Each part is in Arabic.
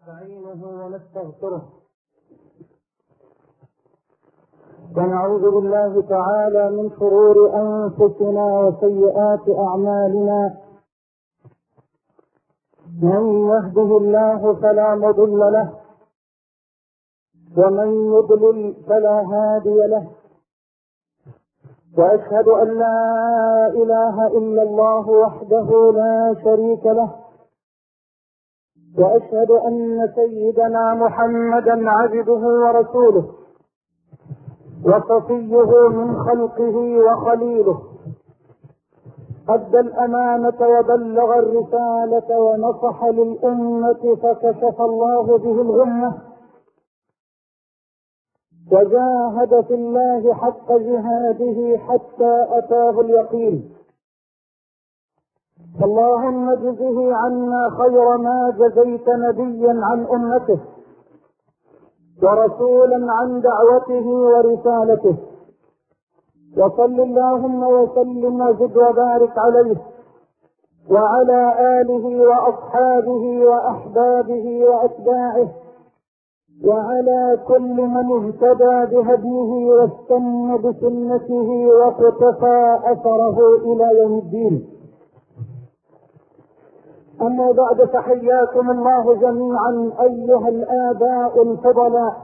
ونستعينه ونستغفره ونعوذ بالله تعالى من شرور أنفسنا وسيئات أعمالنا. من يهده الله فلا مضل له ومن يضلل فلا هادي له، وأشهد أن لا إله إلا الله وحده لا شريك له، وأشهد أن سيدنا محمدا عبده ورسوله وصفيه من خلقه وخليله، أدى الأمانة وبلغ الرسالة ونصح للأمة فكشف الله به الغمة، وجاهد في الله حق جهاده حتى أتاه اليقين. اللهم اجزه عنا خير ما جزيت نبيا عن أمته ورسولا عن دعوته ورسالته، وصل اللهم وسلم وزد وبارك عليه وعلى آله وأصحابه وأحبابه وأتباعه وعلى كل من اهتدى بهديه واستنى بسنته واقتفى أثره إلى يوم الدين. أما بعد، فحياكم الله جميعا أيها الآباء الفضلاء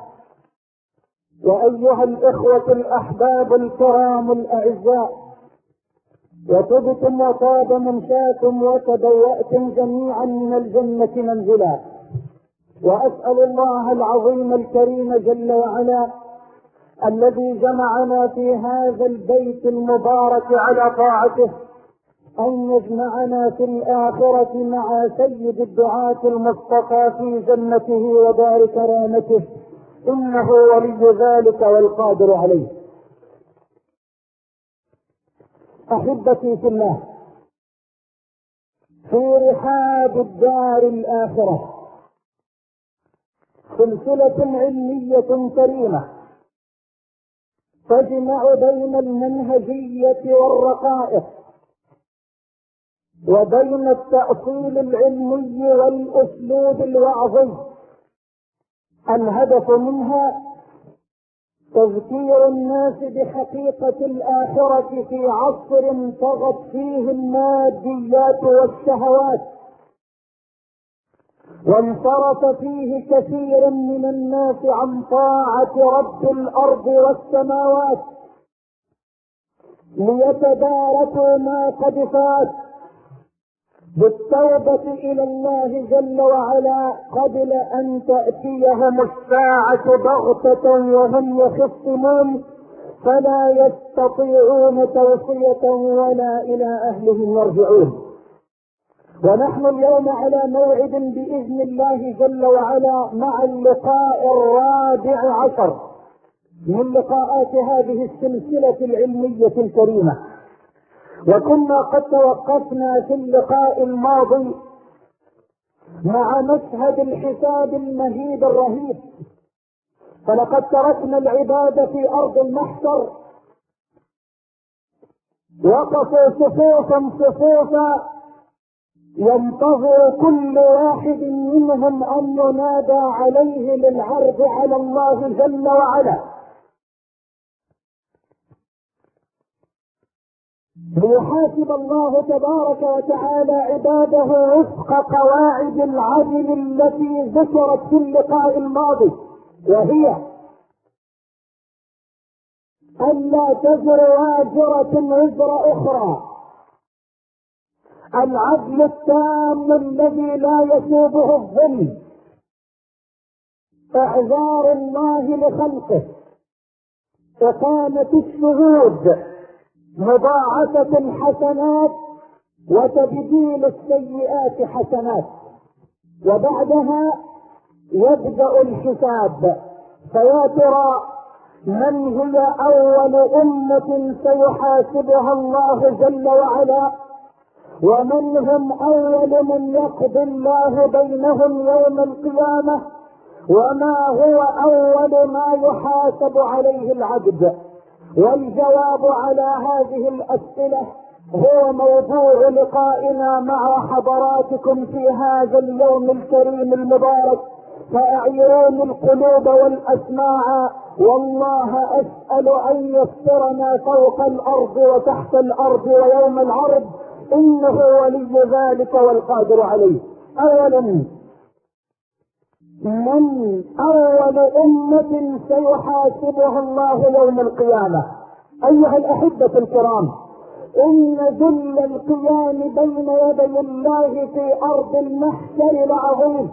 وأيها الإخوة الأحباب الكرام الأعزاء، وطبتم وطاب ممشاكم وتبوأتم جميعا من الجنة منزلا. وأسأل الله العظيم الكريم جل وعلا الذي جمعنا في هذا البيت المبارك على طاعته أن يجمعنا في الآخرة مع سيد الدعاة المصطفى في جنته ودار كرامته، إنه ولي ذلك والقادر عليه. أحبتي في الله، في رحاب الدار الآخرة سلسلة علمية كريمة تجمع بين المنهجية والرقائق وبين التأصيل العلمي والأسلوب الوعظي. الهدف منها تذكير الناس بحقيقة الآخرة في عصر طغت فيه الماديات والشهوات، وانصرف فيه كثير من الناس عن طاعة رب الأرض والسماوات ليتداركوا ما قد فات بالتوبة إلى الله جل وعلا قبل أن تأتيهم الساعة بغتة وهم يخصمون فلا يستطيعون توصية ولا إلى أهلهم يرجعون. ونحن اليوم على موعد بإذن الله جل وعلا مع اللقاء الرابع عشر من لقاءات هذه السلسلة العلمية الكريمة. وكنا قد توقفنا في اللقاء الماضي مع مشهد الحساب المهيب الرهيب، فلقد تركنا العباد في أرض المحشر وقفوا صفوفا ينتظر كل واحد منهم أن ينادى عليه للعرض على الله جل وعلا، ليحاسب الله تبارك وتعالى عباده وفق قواعد العدل التي ذكرت في اللقاء الماضي، وهي ألا تزر واجرة وزر أخرى، العدل التام الذي لا يسوبه الظلم، إعذار الله لخلقه، إقامة الشهود، مضاعفة الحسنات وتبديل السيئات حسنات، وبعدها يبدأ الحساب. فيا ترى من هي أول أمة سيحاسبها الله جل وعلا، ومن هم أول من يقضي الله بينهم يوم القيامة، وما هو أول ما يحاسب عليه العبد؟ والجواب على هذه الأسئلة هو موضوع لقائنا مع حضراتكم في هذا اليوم الكريم المبارك فأعيروني القلوب والأسماع، والله أسأل أن يسترنا فوق الأرض وتحت الأرض ويوم العرض، إنه ولي ذلك والقادر عليه. أولا، من أول أمة سيحاسبها الله يوم القيامة. أيها الأحبة الكرام، إن ذل القيام بين يدي الله في أرض المحشر لعظيم.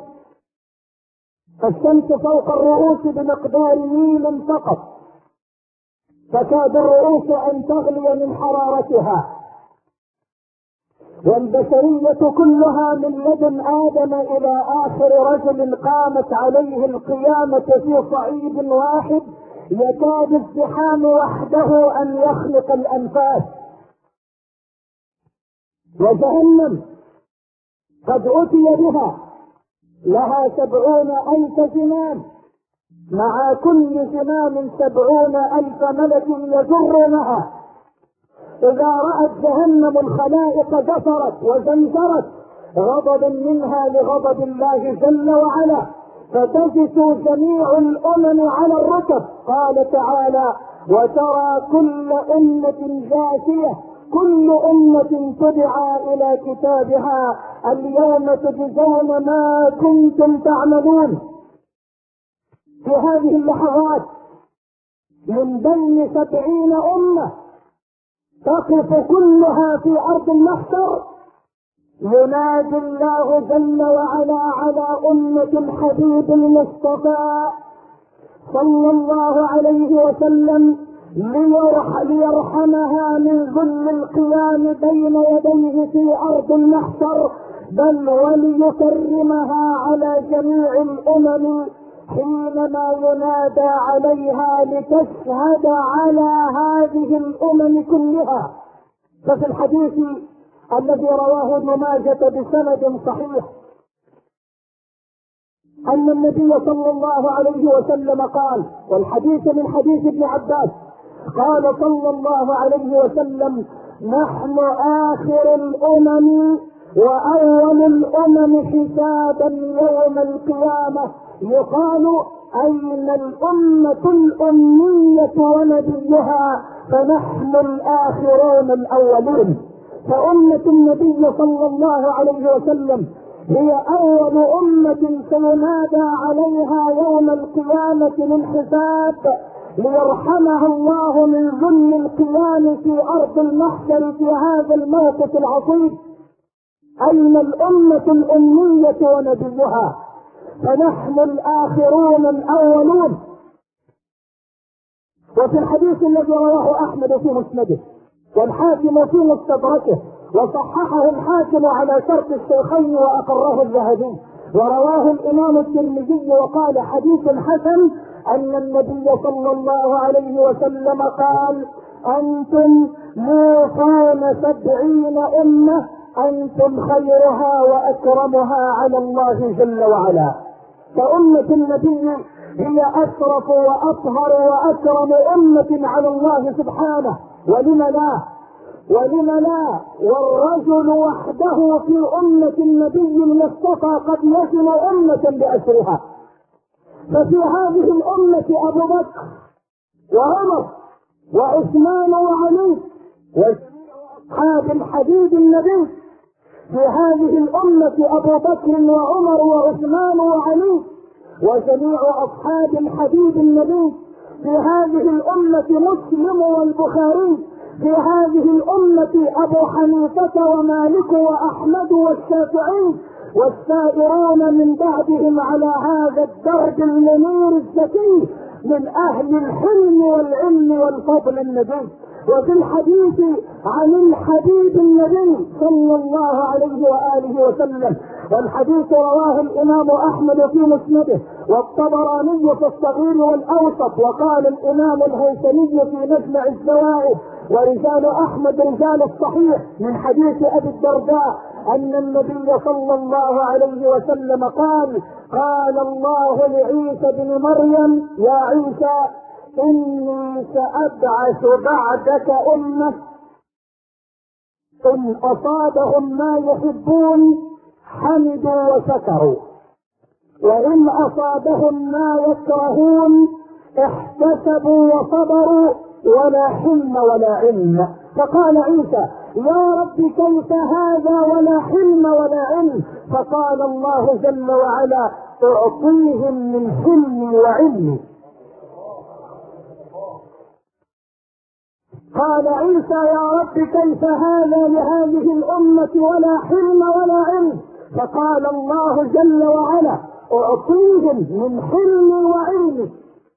الشمس فوق الرؤوس بمقدار ميل فقط، تكاد الرؤوس أن تغلي من حرارتها، والبشرية كلها من لدن آدم إلى آخر رجل قامت عليه القيامة في صعيد واحد، يكاد الزحام وحده أن يخلق الأنفاس. وجهنم قد أتي بها، لها 70,000 زمام، مع كل زمام 70,000 ملك يجرونها. إذا رأت جهنم الخلائق جثرت وزنجرت غضبا منها لغضب الله جل وعلا، فتجث جميع الأمم على الركب. قال تعالى: وترى كل أمة جاثية، كل أمة تدعى إلى كتابها اليوم تجزون ما كنتم تعملون. في هذه اللحظات من بين 70 أمة تقف كلها في أرض المحشر، ينادي الله جل وعلا على أمة الحبيب المصطفى صلى الله عليه وسلم ليرحمها من ذل القيام بين يديه في أرض المحشر، بل وليكرمها على جميع الأمم حينما ينادى عليها لتشهد على هذه الأمم كلها. ففي الحديث الذي رواه ابن ماجه بسند صحيح أن النبي صلى الله عليه وسلم قال، والحديث من حديث ابن عباس، قال صلى الله عليه وسلم: نحن آخر الأمم وأول الأمم حسابا يوم القيامة. يقال: أين الأمة الأمية ونبيها؟ فنحن الآخرون الأولون. فأمة النبي صلى الله عليه وسلم هي أول أمة سينادى عليها يوم القيامة للحساب، ليرحمها الله من ذل القيام في أرض المحشر في هذا الموقف العصيب. أين الأمة الأمية ونبيها؟ فنحن الآخرون الأولون. وفي الحديث الذي رواه أحمد في مسنده والحاكم في مستدركه وصححه الحاكم على شرط الشيخين وأقره الذهبي، ورواه الإمام الترمذي وقال: حديث حسن، أن النبي صلى الله عليه وسلم قال: أنتم موفون 70 أمة، أنتم خيرها وأكرمها على الله جل وعلا. فأمة النبي هي أشرف وأطهر وأكرم أمة على الله سبحانه. ولم لا؟ والرجل وحده في أمة النبي المصطفى قد يزن أمة بأسرها. ففي هذه الأمة أبو بكر وعمر وعثمان وعلي وأصحاب الحبيب النبي. في هذه الأمة أبو بكر وعمر وعثمان وعلي وجميع أصحاب الحبيب النبي. في هذه الأمة مسلم والبخاري. في هذه الأمة أبو حنيفة ومالك وأحمد والشافعي والسائرون من بعدهم على هذا الدرب المنير الزكي من أهل الحلم والعلم والفضل النبي. وفي الحديث عن الحبيب النبي صلى الله عليه وآله وسلم، والحديث رواه الإمام أحمد في مسنده والطبراني في الصغير والأوسط، وقال الإمام الهيثمي في مجمع الزوائد: ورجال أحمد رجال الصحيح، من حديث أبي الدرداء أن النبي صلى الله عليه وسلم قال: قال الله لعيسى بن مريم: يا عيسى، إني سأبعث بعدك أمة إن أصابهم ما يحبون حمدوا وشكروا، وإن أصابهم ما يكرهون احتسبوا وصبروا ولا حلم ولا علم. فقال عيسى: يا رب كيف هذا ولا حلم ولا علم؟ فقال الله جل وعلا: اعطيهم من حلمي وعلمي. قال عيسى: يا رب كيف هذا لهذه الأمة ولا حلم ولا علم؟ فقال الله جل وعلا: اعطيهم من حلمي وعلمي.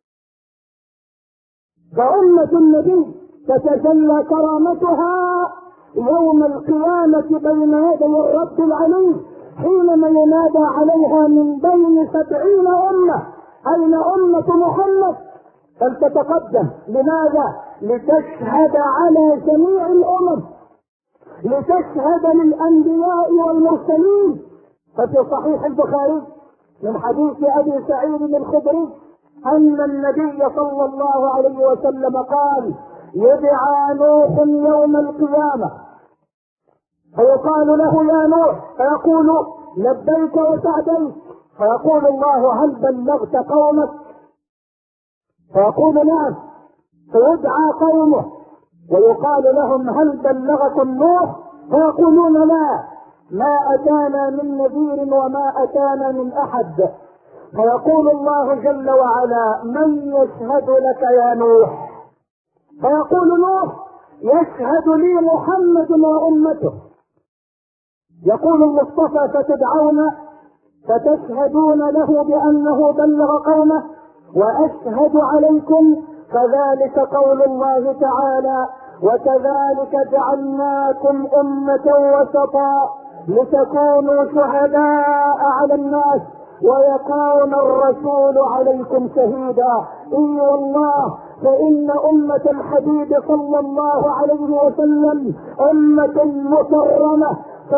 فأمة النبي تتجلى كرامتها يوم القيامة بين يدي الرب العلي، حينما ينادى عليها من بين 70 أمة: أين أمة محمد؟ فلتتقدم. لماذا؟ لتشهد على جميع الأمم، لتشهد للأنبياء والمرسلين. ففي صحيح البخاري من حديث أبي سعيد الخدري أن النبي صلى الله عليه وسلم قال: يدعى نوح يوم القيامة فيقال له: يا نوح، فيقول: لبيك وسعديك. فيقول الله: هل بلغت قومك؟ فيقول: نعم. فيدعى قومه ويقال لهم: هل بلغكم نوح؟ فيقولون: لا، ما أتانا من نذير وما أتانا من أحد. فيقول الله جل وعلا: من يشهد لك يا نوح؟ فيقول نوح: يشهد لي محمد وأمته. يقول المصطفى: فتدعون فتشهدون له بأنه بلغ قومه وأشهد عليكم. فذلك قول الله تعالى: وكذلك جعلناكم أمة وسطا لتكونوا شهداء على الناس ويكون الرسول عليكم شهيدا. اي والله، فإن أمة الحبيب صلى الله عليه وسلم أمة مكرمة،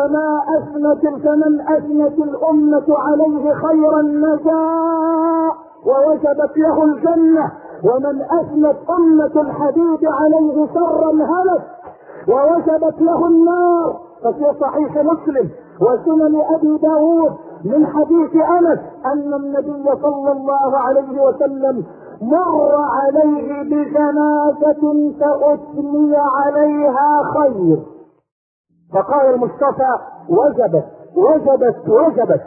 فمن أثنت الأمة عليه خير النجاة ووجبت له الجنة، ومن أثنت أمة الحبيب عليه شر الهلك ووجبت له النار. ففي صحيح مسلم وسنن أبي داود من حديث أنس أن النبي صلى الله عليه وسلم مر عليه بجنازة فأثني عليها خير، فقال المصطفى: وجبت وجبت وجبت.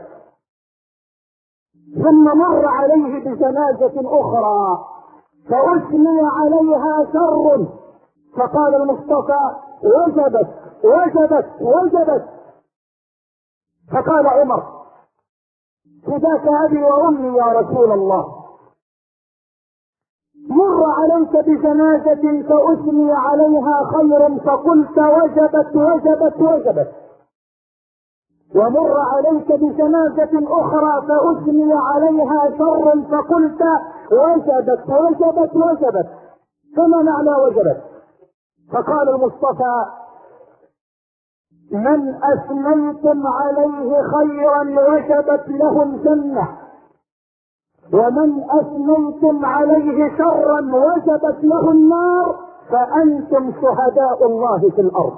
ثم مر عليه بجنازة أخرى فأثني عليها شر، فقال المصطفى: وجبت وجبت وجبت. فقال عمر: فداك أبي وأمي يا رسول الله، مر عليك بجنازة فأثني عليها خير فقلت وجبت وجبت وجبت، ومر عليك بجنازة أخرى فأثني عليها شر فقلت وجبت وجبت وجبت، فما معنى وجبت؟ فقال المصطفى: من أثنيتم عليه خيرا وجبت له الجنة، ومن أثنيتم عليه شرا وجبت له النار، فأنتم شهداء الله في الأرض.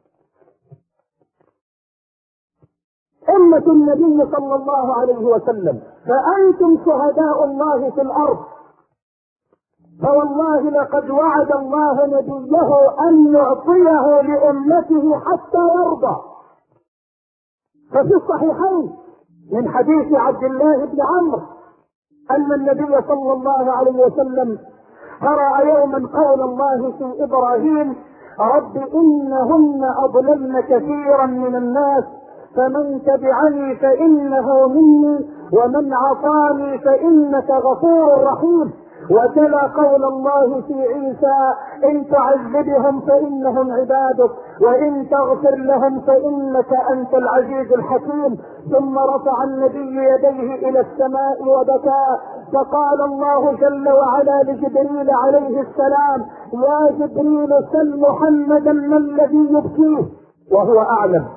أمة النبي صلى الله عليه وسلم، فأنتم شهداء الله في الأرض. فوالله لقد وعد الله نبيه أن يعطيه لأمته حتى يرضى. ففي الصحيحين من حديث عبد الله بن عمرو أن النبي صلى الله عليه وسلم قرأ يوما قول الله في إبراهيم: رب إنهن أضللن كثيرا من الناس فمن تبعني فإنه مني ومن عصاني فإنك غفور رحيم. وتلا قول الله في عيسى: إن تعذبهم فإنهم عبادك وإن تغفر لهم فإنك أنت العزيز الحكيم. ثم رفع النبي يديه إلى السماء وبكى، فقال الله جل وعلا لجبريل عليه السلام: يا جبريل سل محمدا ما الذي يبكيه، وهو أعلم.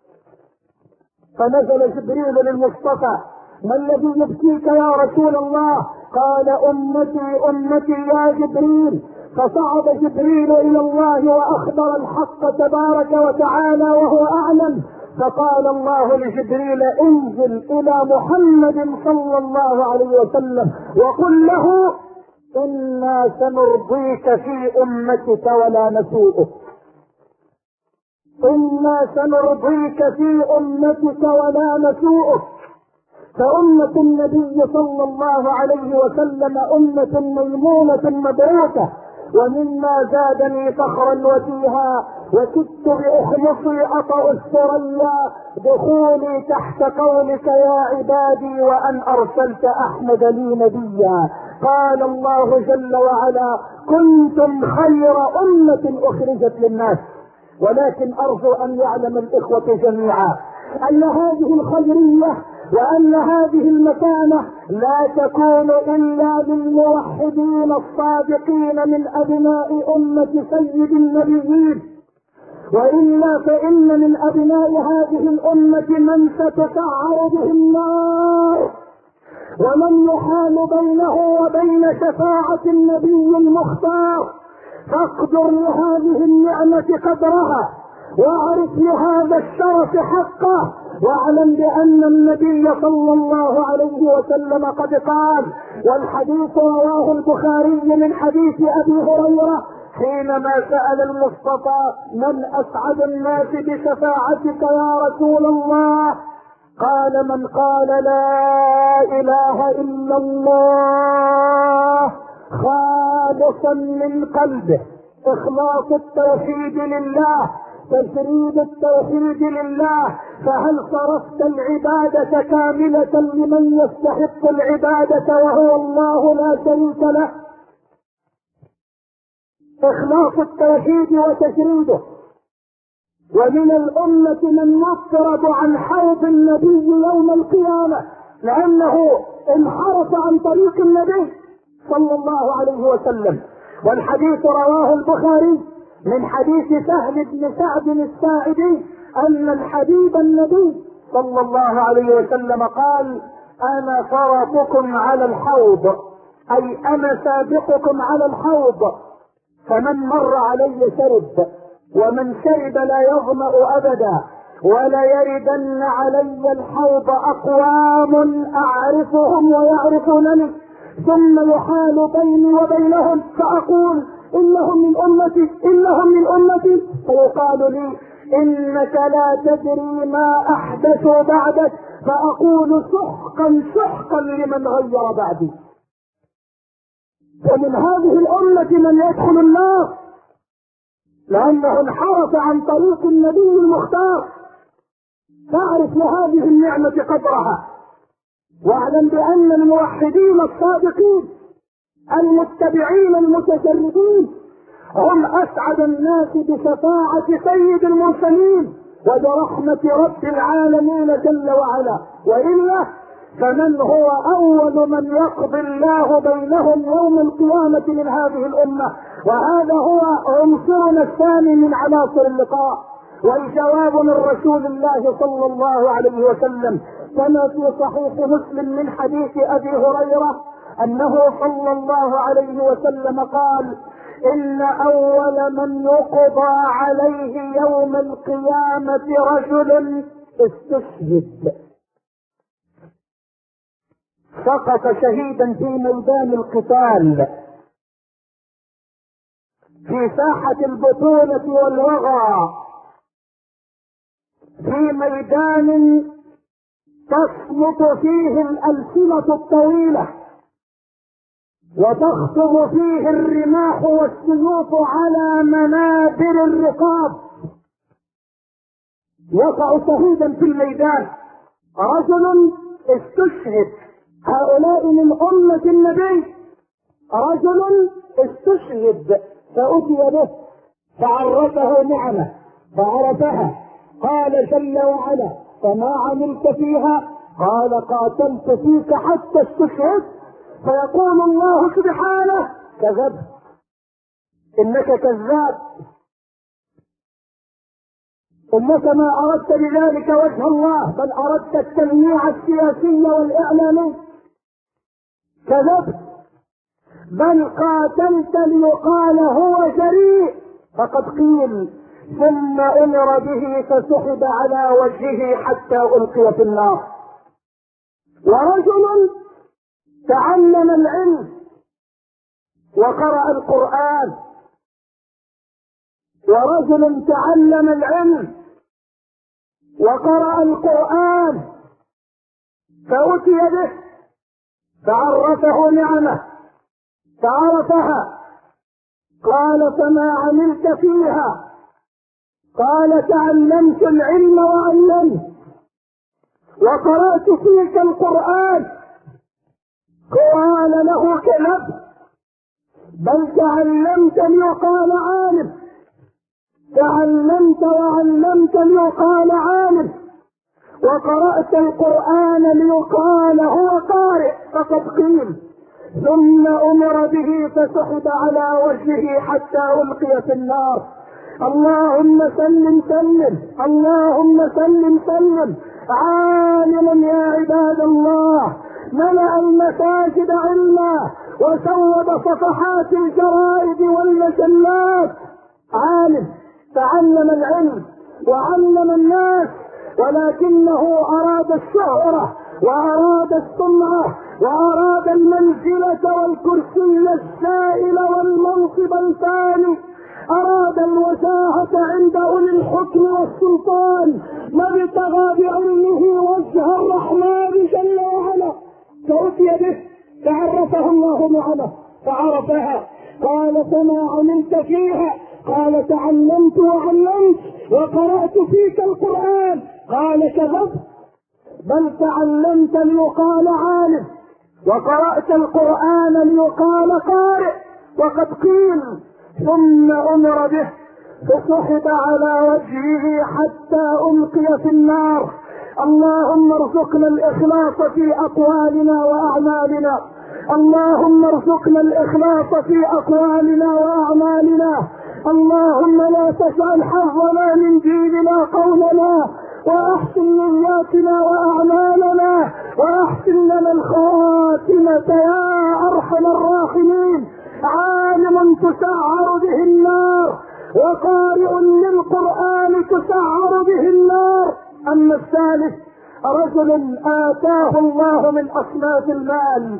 فنزل جبريل للمصطفى: ما الذي يبكيك يا رسول الله؟ قال: أمتي أمتي يا جبريل. فصعد جبريل إلى الله وأخبر الحق تبارك وتعالى وهو أعلم، فقال الله لجبريل انزل الى محمد صلى الله عليه وسلم وقل له انا سنرضيك في امتك ولا نسوءك، انا سنرضيك في امتك ولا نسوءك. فأمة النبي صلى الله عليه وسلم أمة ميمونة مبعوثة. ومما زادني فخرا وفيها وكدت بأخلصي أطأ الثريا دخولي تحت قولك يا عبادي وأن أرسلت أحمد لي نبيا. قال الله جل وعلا كنتم خير أمة أخرجت للناس. ولكن أرجو أن يعلم الإخوة جميعا أن هذه الخيرية وأن هذه المكانة لا تكون إلا للموحدين الصادقين من أبناء أمة سيد النبيين، وإلا فإن من أبناء هذه الأمة من ستسعر به النار ومن يحال بينه وبين شفاعة النبي المختار. فاقدر لهذه النعمة قدرها واعرف لهذا الشرف حقه، واعلم بأن النبي صلى الله عليه وسلم قد قال، والحديث رواه البخاري من حديث أبي هريرة حينما سأل المصطفى من أسعد الناس بشفاعتك يا رسول الله؟ قال من قال لا إله إلا الله خالصا من قلبه، إخلاص التوحيد لله، تجريد التوحيد لله. فهل صرفت العبادة كاملة لمن يستحق العبادة وهو الله لا شريك له؟ إخلاص التوحيد وتجريده. ومن الأمة من يفرد عن حوض النبي يوم القيامة لأنه انحرف عن طريق النبي صلى الله عليه وسلم. والحديث رواه البخاري من حديث سهل بن سعد الساعدي أن الحبيب النبي صلى الله عليه وسلم قال أنا فرطكم على الحوض، أي أنا سابقكم على الحوض، فمن مر علي شرب، ومن شرب لا يظمأ أبدا، ولا يردن علي الحوض أقوام أعرفهم ويعرفونني ثم يحال بيني وبينهم فأقول إنهم من أمتي إنهم من أمتي، فيقال لي إنك لا تدري ما أحدثوا بعدك، فأقول سحقا سحقا لمن غير بعدي. ومن هذه الأمة من يدخل النار لأنه انحرف عن طريق النبي المختار. فاعرف لهذه النعمة قدرها، واعلم بأن الموحدين الصادقين المتبعين المتجردين هم أسعد الناس بشفاعة سيد المرسلين وبرحمة رب العالمين جل وعلا. وإلا فمن هو أول من يقضي الله بينهم يوم القيامة من هذه الأمة؟ وهذا هو عنصرنا الثاني من عناصر اللقاء، والجواب من رسول الله صلى الله عليه وسلم كما في صحيح مسلم من حديث أبي هريرة أنه صلى الله عليه وسلم قال إن أول من يقضى عليه يوم القيامة رجل استشهد، سقط شهيدا في ميدان القتال في ساحة البطولة والوغى، في ميدان تصمت فيه الألسنة الطويلة وتخطب فيه الرماح والسيوف على منابر الرقاب، يقع شهيدا في الميدان رجل استشهد. هؤلاء من أمة النبي، رجل استشهد فأتي به فعرفه نعمة فعرفها، قال جل وعلا فما عملت فيها؟ قال قاتلت فيك حتى استشهد. فيقول الله سبحانه كذبت، إنك كذاب، إنك ما أردت بذلك وجه الله بل أردت التلميع السياسي والإعلامي. كذبت، بل قاتلت ليقال هو جريء، فقد قيل ثم امر به فسحب على وجهه حتى القي في النار. ورجل تعلم العلم وقرأ القرآن، ورجل تعلم العلم وقرأ القرآن فأتي به فعرفه نعمه فعرفها، قال فما عملت فيها؟ قال تعلمت العلم وعلمت وقرأت فيك القرآن. قال له كذب، بل تعلمت ليقال عالم، تعلمت وعلمت ليقال عالم، وقرأت القرآن ليقال هو قارئ فقد قيل. ثم أمر به فسحب على وجهه حتى ألقي في النار. اللهم سلم سلم، اللهم سلم سلم. عالم يا عباد الله ملأ المساجد علما وسود صفحات الجرائد والمجلات، عالم تعلم العلم وعلم الناس، ولكنه أراد الشهرة وأراد السمعة وأراد المنزلة والكرسي السائل والمنصب الفاني، أراد الوجاهة عند أولي الحكم والسلطان، ما ابتغى بعلمه وجه الرحمن جل وعلا. فأتي به فعرفه الله نعمه فعرفها، قال فما عملت فيها؟ قال تعلمت وعلمت وقرأت فيك القرآن. قال كذبت، بل تعلمت ليقال عالم وقرأت القرآن ليقال قارئ وقد قيل. ثم أمر به فسحب على وجهه حتى ألقي في النار. اللهم ارزقنا الإخلاص في أقوالنا وأعمالنا، اللهم ارزقنا الإخلاص في أقوالنا وأعمالنا، اللهم لا تجعل حظنا من ديننا قولنا، وأحسن نياتنا وأعمالنا، وأحسن لنا الخاتمة يا أرحم الراحمين. عالم تسعر به النار وقارئ للقرآن تسعر به النار. أما الثالث رجل آتاه الله من أصناف المال،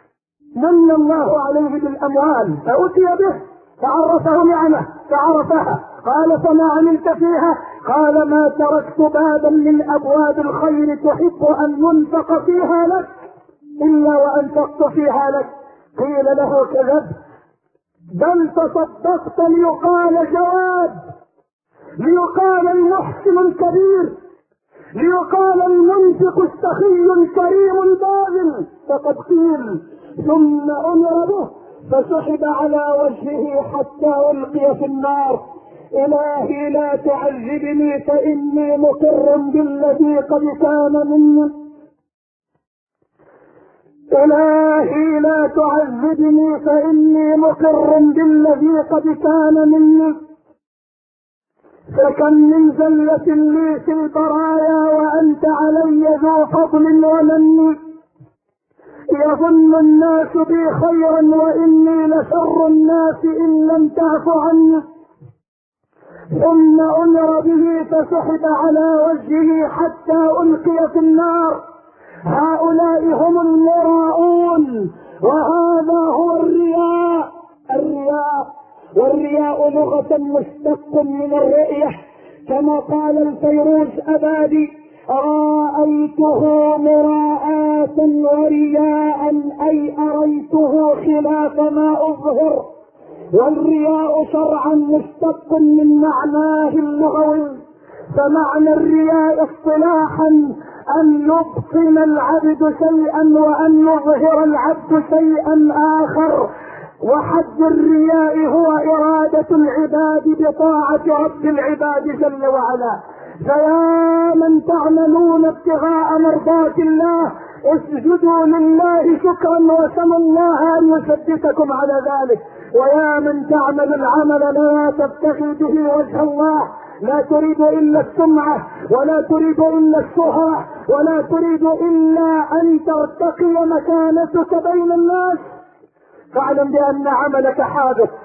من الله عليه بالأموال، فأتي به فعرفه نعمه فعرفها، قال فما عملت فيها؟ قال ما تركت بابا من أبواب الخير تحب أن ينفق فيها لك إلا وأنفقت فيها لك. قيل له كذب، بل تصدقت ليقال جواد، ليقال المحسن الكبير، ليقال المنفق السخي الكريم الباذل فقد قيل. ثم أمر به فسحب على وجهه حتى ألقي في النار. إلهي لا تعذبني فإني مقر بالذي قد كان مني، إلهي لا تعذبني فإني مقر بالذي قد كان مني. فكم من زلة لي في البرايا وأنت علي ذو فضل ومن، يظن الناس بي خيرا وإني لشر الناس إن لم تعف عني. ثم أمر به فسحب على وجهه حتى ألقي في النار. هؤلاء هم المراؤون، وهذا هو الرياء. والرياء لغة مشتق من الرؤية، كما قال الفيروز أبادي: رأيته مراءة ورياء، أي أريته خلاف ما أظهر. والرياء شرعا مشتق من معناه اللغوي، فمعنى الرياء اصطلاحا أن يبطن العبد شيئا وأن يظهر العبد شيئا آخر. وحد الرياء هو إرادة العباد بطاعة رب العباد جل وعلا. فيا من تعملون ابتغاء مرضات الله اسجدوا لله شكرا وسموا الله أن يثبتكم على ذلك. ويا من تعمل العمل لا تبتغي به وجه الله، لا تريد إلا السمعة ولا تريد إلا الشهرة ولا تريد إلا أن ترتقي مكانتك بين الناس، فاعلم بأن عملك حادث،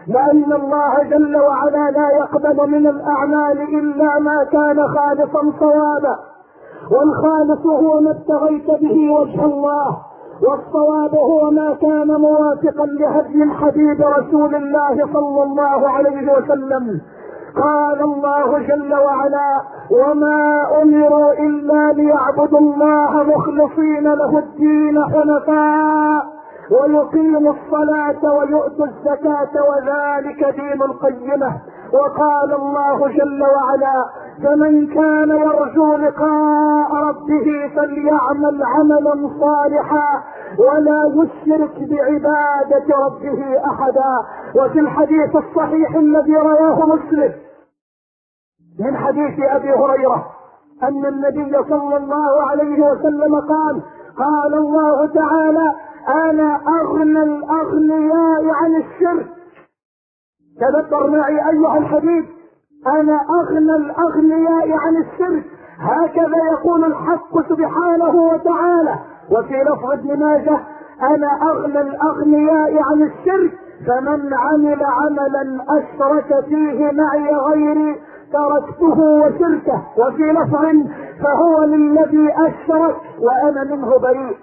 لأن الله جل وعلا لا يقبل من الأعمال إلا ما كان خالصا صوابا، والخالص هو ما ابتغيت به وجه الله، والصواب هو ما كان موافقا لهدي الحبيب رسول الله صلى الله عليه وسلم. قال الله جل وعلا: وما أمروا إلا ليعبدوا الله مخلصين له الدين حنفاء ويقيموا الصلاة ويؤتوا الزكاة وذلك دين القيمة. وقال الله جل وعلا: فمن كان يرجو لقاء ربه فليعمل عملا صالحا ولا يشرك بعبادة ربه أحدا. وفي الحديث الصحيح الذي رواه مسلم من حديث أبي هريرة أن النبي صلى الله عليه وسلم قال الله تعالى: أنا أغنى الأغنياء عن الشرك. تذكر معي أيها الحبيب: أنا أغنى الأغنياء عن الشرك. هكذا يقول الحق سبحانه وتعالى. وفي لفظ ابن ماجه: أنا أغنى الأغنياء عن الشرك، فمن عمل عملا أشرك فيه معي غيري تركته وشركه. وفي لفظ: فهو للذي أشرك وأنا منه بريء.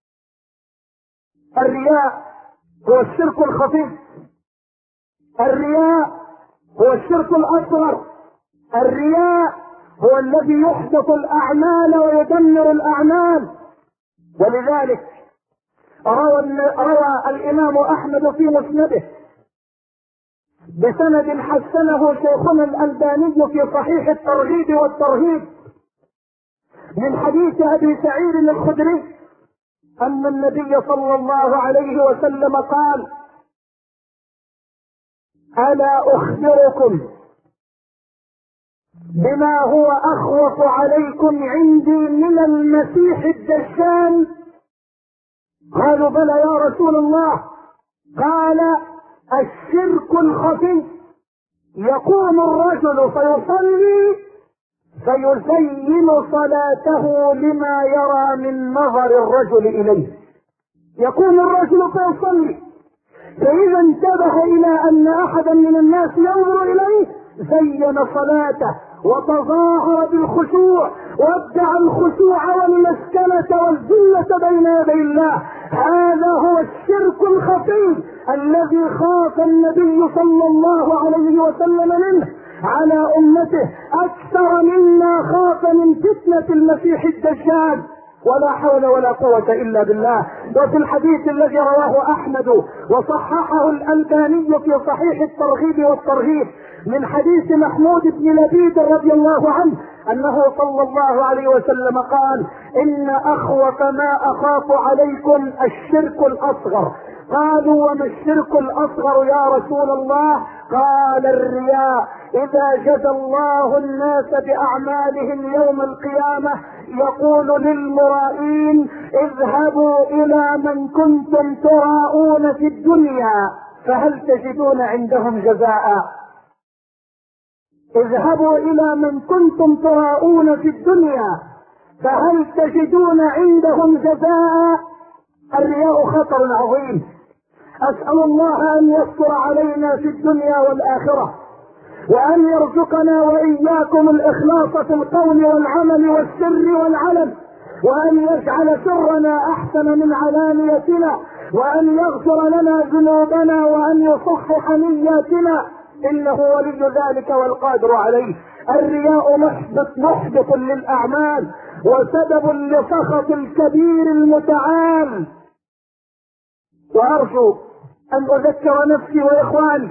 الرياء هو الشرك الخفي، الرياء هو الشرك الأصغر، الرياء هو الذي يحدث الأعمال ويدمر الأعمال. ولذلك روى الإمام أحمد في مسنده بسند حسنه شيخنا الألباني في صحيح الترغيب والترهيب من حديث أبي سعيد الخدري أن النبي صلى الله عليه وسلم قال: ألا أخبركم بما هو أخوف عليكم عندي من المسيح الدجال؟ قالوا: بلى يا رسول الله. قال: الشرك الخفي، يقوم الرجل فيصلي فيزين صلاته لما يرى من نظر الرجل إليه. يقوم الرجل فيصلي، فإذا انتبه إلى أن أحدا من الناس ينظر إليه زين صلاته وتظاهر بالخشوع وادعى الخشوع والمسكنة والذلة بين يدي الله. هذا هو الشرك الخفي الذي خاف النبي صلى الله عليه وسلم منه على أمته أكثر مما خاف من فتنة المسيح الدجال. ولا حول ولا قوة إلا بالله. وفي الحديث الذي رواه أحمد وصححه الألباني في صحيح الترغيب والترهيب من حديث محمود بن لبيد رضي الله عنه أنه صلى الله عليه وسلم قال: إن أخوف ما أخاف عليكم الشرك الأصغر. قالوا: وما الشرك الأصغر يا رسول الله؟ قال: الرياء. إذا جزى الله الناس بأعمالهم يوم القيامة يقول للمرائين: اذهبوا إلى من كنتم تراءون في الدنيا فهل تجدون عندهم جزاء؟ اذهبوا إلى من كنتم تراءون في الدنيا فهل تجدون عندهم جزاء؟ الرياء خطر عظيم. أسأل الله أن يستر علينا في الدنيا والآخرة، وأن يرزقنا وإياكم الإخلاص في القول والعمل والسر والعلن، وأن يجعل سرنا أحسن من علانيتنا، وأن يغفر لنا ذنوبنا، وأن يصحح نياتنا، إنه ولي ذلك والقادر عليه. الرياء محبط للأعمال وسبب لسخط الكبير المتعال. وأرجو أن أذكر نفسي وإخواني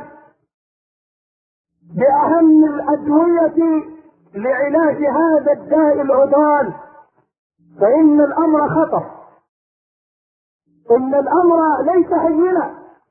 بأهم الأدوية لعلاج هذا الداء العضال، فإن الأمر خطر، إن الأمر ليس هينا.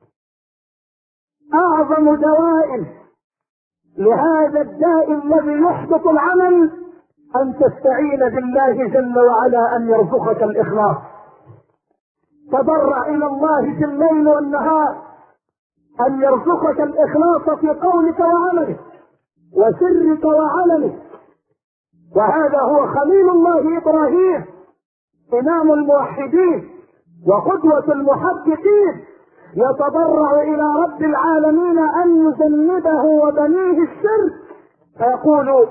أعظم دواء لهذا الداء الذي يحبط العمل أن تستعين بالله جل وعلا أن يرزقك الإخلاص. تضرع إلى الله في الليل والنهار أن يرزقك الإخلاص في قولك وعملك وسرك وعلنك. وهذا هو خليل الله إبراهيم إمام الموحدين وقدوة المحققين، يتضرع الى رب العالمين ان يجنبه وبنيه الشرك، فيقول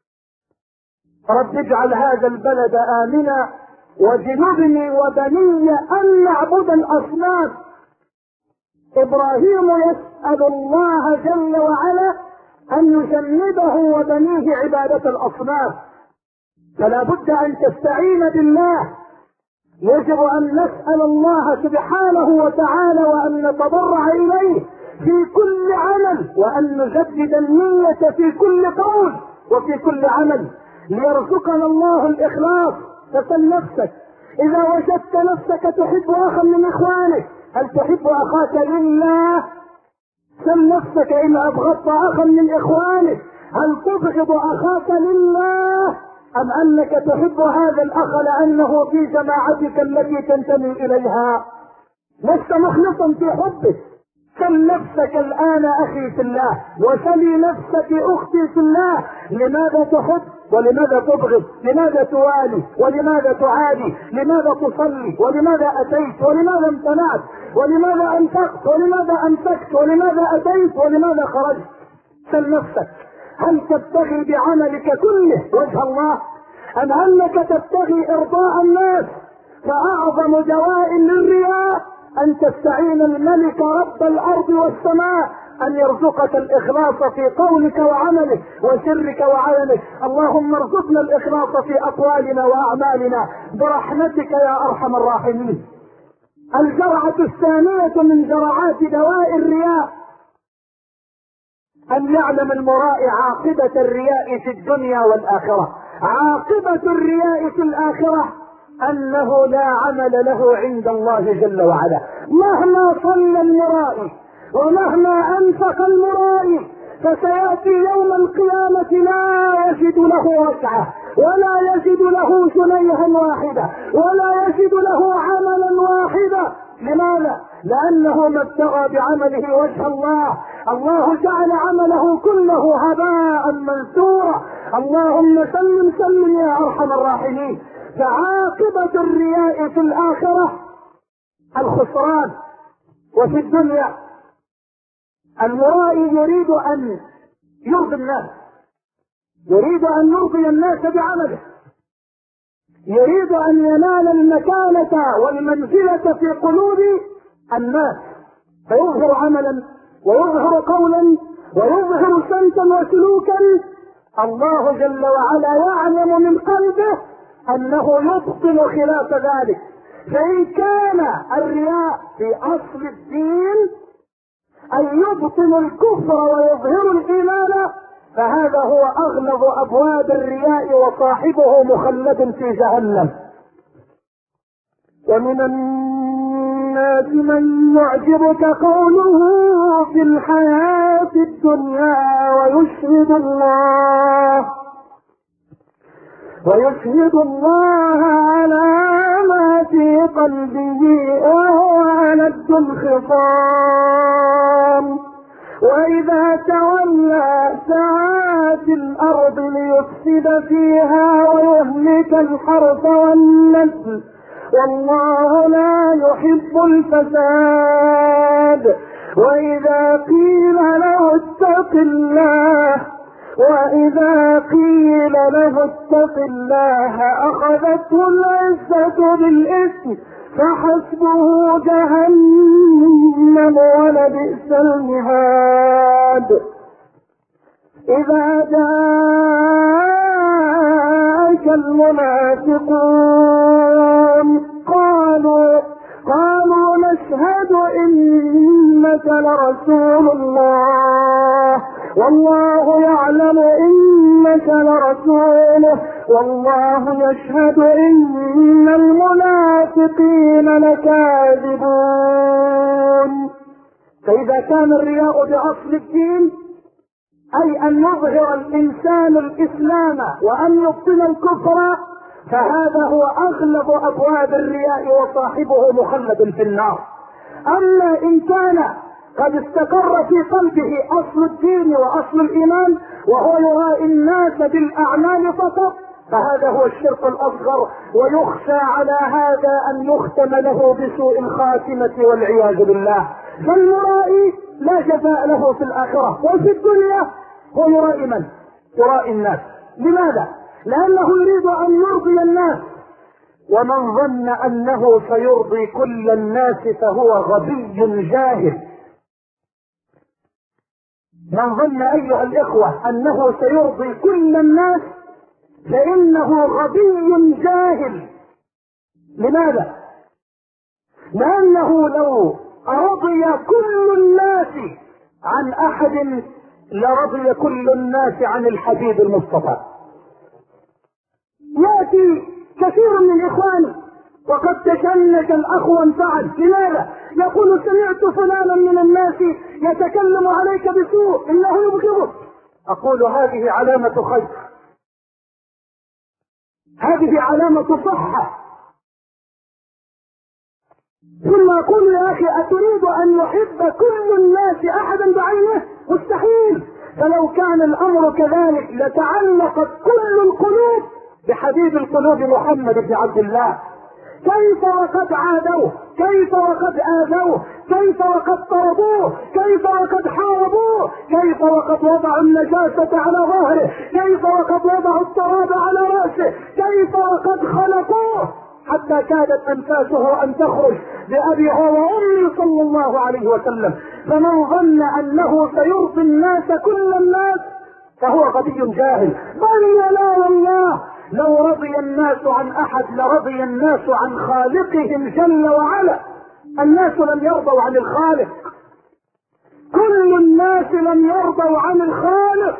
رب اجعل هذا البلد آمنا وجنبني وبني ان نعبد الاصنام. ابراهيم يسأل الله جل وعلا ان يجنبه وبنيه عبادة الاصنام، فلا بد ان تستعين بالله. يجب ان نسأل الله سبحانه وتعالى وان نتضرع اليه في كل عمل، وان نجدد النية في كل قول وفي كل عمل، ليرزقنا الله الاخلاص. فسل نفسك اذا وجدت نفسك تحب اخا من اخوانك، هل تحب اخاك لله؟ سل نفسك ان ابغضت اخا من اخوانك، هل تبغض اخاك لله؟ ام انك تحب هذا الاخ لانه في جماعتك التي تنتمي اليها؟ لست مخلصا في حبه. سل نفسك الان اخي في الله، وسلي نفسك اختي في الله، لماذا تحب ولماذا تبغض؟ لماذا توالي ولماذا تعادي؟ لماذا تصلي ولماذا اتيت ولماذا امتنعت؟ ولماذا انفقت ولماذا امسكت؟ ولماذا اتيت ولماذا خرجت؟ سل نفسك، هل تبتغي بعملك كله وجه الله، ام انك تبتغي ارضاء الناس؟ فاعظم دواء للرياء ان تستعين الملك رب الارض والسماء ان يرزقك الاخلاص في قولك وعملك وسرك وعلنك. اللهم ارزقنا الاخلاص في اقوالنا واعمالنا برحمتك يا ارحم الراحمين. الجرعة الثانية من جرعات دواء الرياء ان يعلم المرائي عاقبة الرياء في الدنيا والاخرة. عاقبة الرياء في الاخرة انه لا عمل له عند الله جل وعلا. مهما صلى المرائي ومهما انفق المرائي فسيأتي يوم القيامة لا يجد له ركعة ولا يجد له جنيها واحدة ولا يجد له عملا واحدا. لماذا؟ لانه ما ابتغى بعمله وجه الله. الله جعل عمله كله هباء منثورا. اللهم سلم سلم يا ارحم الراحمين. فعاقبة الرياء في الاخرة الخسران. وفي الدنيا المرائي يريد ان يرضي الناس، يريد ان يرضي الناس بعمله، يريد ان ينال المكانة والمنزلة في قلوب الناس، فيظهر عملا ويظهر قولا ويظهر سمتا وسلوكا. الله جل وعلا يعلم من قلبه انه يبطل خلاف ذلك. فان كان الرياء في اصل الدين ان يبطل الكفر ويظهر الايمان، فهذا هو اغلظ ابواب الرياء وصاحبه مخلد في جهنم. ومن الناس من يعجبك قوله في الحياة الدنيا ويشهد الله على ما في قلبه وهو ألد الخصام. وإذا تولى سعى في الأرض ليفسد فيها ويهلك الحرث والنسل والله لا يحب الفساد. وإذا قيل له اتق الله أخذته العزة بالإثم فحسبه جهنم ولبئس المهاد. إذا جاءك المنافقون قالوا نشهد إنك لرسول الله والله يعلم إنك لرسوله والله يشهد إن المنافقين لكاذبون. فإذا كان الرياء بأصل الدين أي أن يظهر الإنسان الإسلام وأن يبطل الكفر، فهذا هو أغلب أبواب الرياء وصاحبه مخلد في النار. أما إن كان قد استقر في قلبه أصل الدين وأصل الإيمان وهو يرائي الناس بالأعمال فقط، فهذا هو الشرك الأصغر، ويخشى على هذا أن يختم له بسوء الخاتمة والعياذ بالله. فالمرائي لا شفاء له في الآخرة، وفي الدنيا هو يرائي من؟ يرائي الناس. لماذا؟ لأنه يريد أن يرضي الناس، ومن ظن أنه سيرضي كل الناس فهو غبي جاهل. من ظن أيها الإخوة أنه سيرضي كل الناس فإنه غبي جاهل. لماذا؟ لأنه لو رضي كل الناس عن أحد لرضي كل الناس عن الحبيب المصطفى. يأتي كثير من إخواني وقد تشنج الأخ وانفعل. لماذا؟ يقول سمعت فلانا من الناس يتكلم عليك بسوء، إنه يبغضك. أقول هذه علامة خير، هذه علامة صحة. ثم أقول يا أخي أتريد أن يحب كل الناس أحدا بعينه؟ مستحيل. فلو كان الأمر كذلك لتعلقت كل القلوب بحبيب القلوب محمد بن عبد الله. كيف وقد عادوه، كيف وقد آذوه، كيف وقد طردوه، كيف وقد حاربوه، كيف وقد وضعوا النجاسة على ظهره، كيف وقد وضعوا التراب على رأسه، كيف وقد خلقوه حتى كادت أنفاسه أن تخرج بأبي هو وأمي صلى الله عليه وسلم. فمن ظن أنه سيرضي الناس كل الناس فهو غبي جاهل. بل لا والله لو رضي الناس عن أحد لرضي الناس عن خالقهم جل وعلا. الناس لم يرضوا عن الخالق، كل الناس لم يرضوا عن الخالق.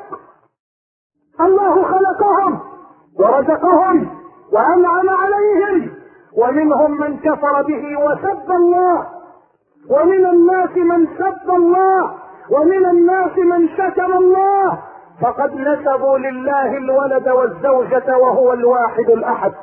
الله خلقهم ورزقهم وأنعم عليهم، ومنهم من كفر به وسب الله، ومن الناس من سب الله، ومن الناس من شتم الله، فقد نسبوا لله الولد والزوجة وهو الواحد الأحد.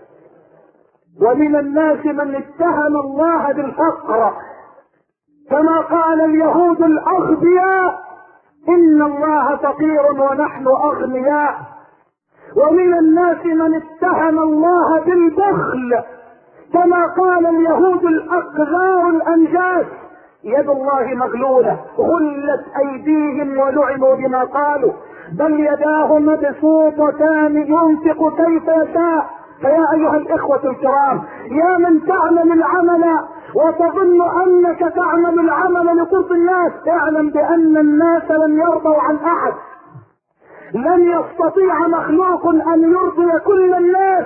ومن الناس من اتهم الله بالفقر، كما قال اليهود الأغبياء إن الله فقير ونحن أغنياء. ومن الناس من اتهم الله بالبخل، كما قال اليهود الأقذار الأنجاس يد الله مغلولة غلت أيديهم ولعنوا بما قالوا بل يداه مبسوطتان ينفق كيف يشاء. فيا أيها الإخوة الكرام، يا من تعمل العمل وتظن أنك تعمل العمل لترضي الناس، اعلم بأن الناس لن يرضوا عن أحد. لن يستطيع مخلوق أن يرضي كل الناس،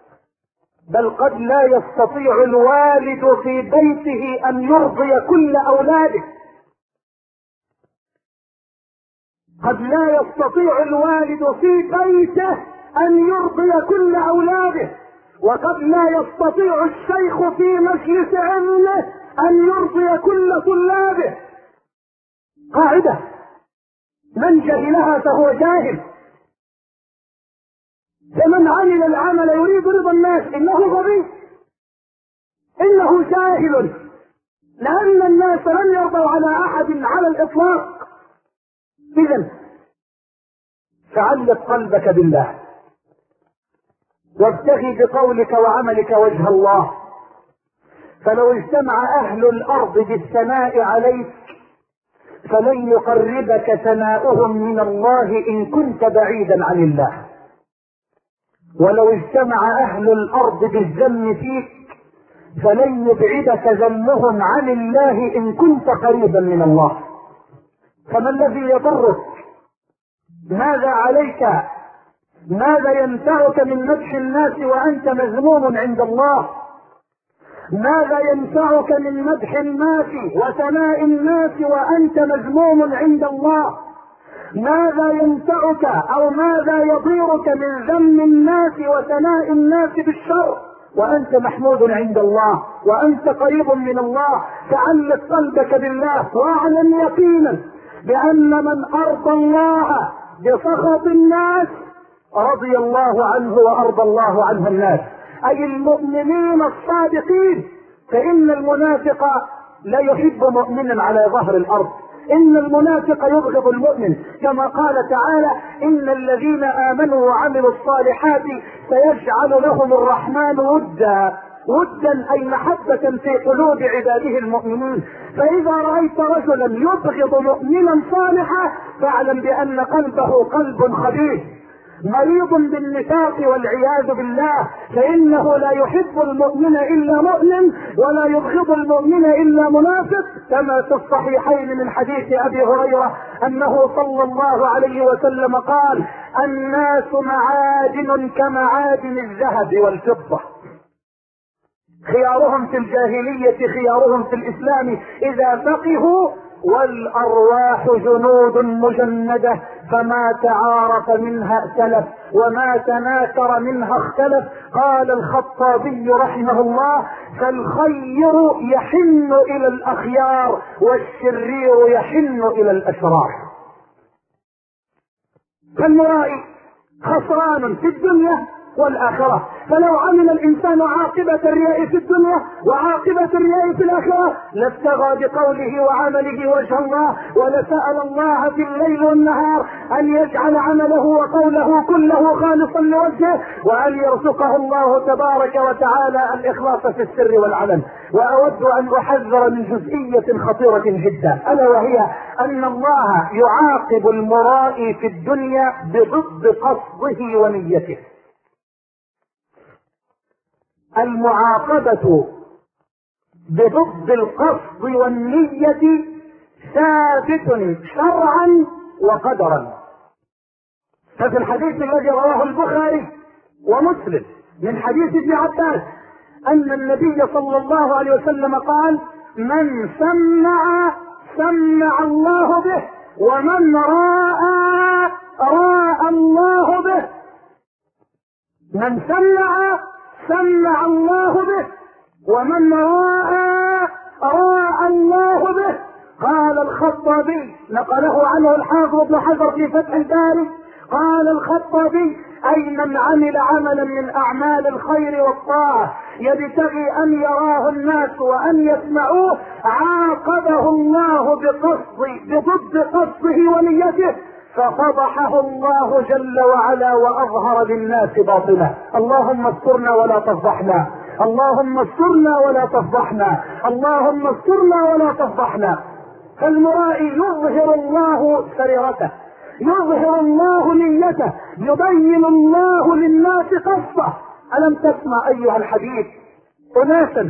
بل قد لا يستطيع الوالد في بيته أن يرضي كل أولاده. قد لا يستطيع الوالد في بيته أن يرضي كل أولاده، وقد لا يستطيع الشيخ في مجلس علمه أن يرضي كل طلابه. قاعدة من جهلها فهو جاهل. فمن عمل العمل يريد رضا الناس إنه غبي، إنه جاهل، لأن الناس لن يرضوا على أحد على الإطلاق. إذن فعلق قلبك بالله، وابتغي بقولك وعملك وجه الله. فلو اجتمع أهل الأرض بالثناء عليك فلن يقربك ثناؤهم من الله إن كنت بعيدا عن الله. ولو اجتمع أهل الأرض بالذم فيك فلن يبعدك ذمهم عن الله إن كنت قريبا من الله. فما الذي يضرك؟ ماذا عليك؟ ماذا ينفعك من مدح الناس وأنت مذموم عند الله؟ ماذا ينفعك من مدح الناس وثناء الناس وأنت مذموم عند الله؟ ماذا ينفعك أو ماذا يضيرك من ذم الناس وثناء الناس بالشر وأنت محمود عند الله وأنت قريب من الله؟ فعلق قلبك بالله، واعلم يقينا بأن من أرضى الله بسخط الناس رضي الله عنه وأرضى الله عنه الناس، أي المؤمنين الصادقين. فإن المنافق لا يحب مؤمنا على ظهر الأرض، إن المنافق يبغض المؤمن، كما قال تعالى إن الذين آمنوا وعملوا الصالحات سيجعل لهم الرحمن ودا. ودا أي محبة في قلوب عباده المؤمنين. فإذا رأيت رجلا يبغض مؤمنا صالحا فاعلم بأن قلبه قلب خبيث مريض بالنفاق والعياذ بالله، فإنه لا يحب المؤمن إلا مؤمن ولا يبغض المؤمن إلا منافق، كما في الصحيحين من حديث أبي هريرة أنه صلى الله عليه وسلم قال: الناس معادن كمعادن الذهب والفضة، خيارهم في الجاهلية خيارهم في الإسلام إذا فقهوا، والأرواح جنود مجندة، فما تعارف منها ائتلف وما تناكر منها اختلف. قال الخطابي رحمه الله: فالخير يحن إلى الأخيار والشرير يحن إلى الأشرار. فالمرائي خسران في الدنيا والآخرة. فلو عمل الإنسان عاقبة الرياء في الدنيا وعاقبة الرياء في الآخرة لابتغى بقوله وعمله وجه الله، ولسأل الله في الليل والنهار أن يجعل عمله وقوله كله خالصا لوجهه، وأن يرزقه الله تبارك وتعالى الإخلاص في السر والعلن. وأود أن أحذر من جزئية خطيرة جدا، ألا وهي أن الله يعاقب المرائي في الدنيا بضد قصده ونيته. المعاقبة بضد القصد والنية ثابت شرعا وقدرا. ففي الحديث الذي رواه البخاري ومسلم من حديث ابن عباس أن النبي صلى الله عليه وسلم قال: من سمع الله به، ومن راى الله به. من سمع الله به، ومن راى الله به. قال الخطابي، نقله عنه الحافظ ابن حجر في فتح الباري، قال الخطابي: أي من عمل عملا من أعمال الخير والطاعة يبتغي أن يراه الناس وأن يسمعوه، عاقبه الله بضد قصده ونيته، ففضحه الله جل وعلا وأظهر للناس باطله. اللهم استرنا ولا تفضحنا، اللهم استرنا ولا تفضحنا، اللهم استرنا ولا تفضحنا. فالمرائي يظهر الله سريرته، يظهر الله نيته، يبين الله للناس قصده. ألم تسمع أيها الحبيب أناسا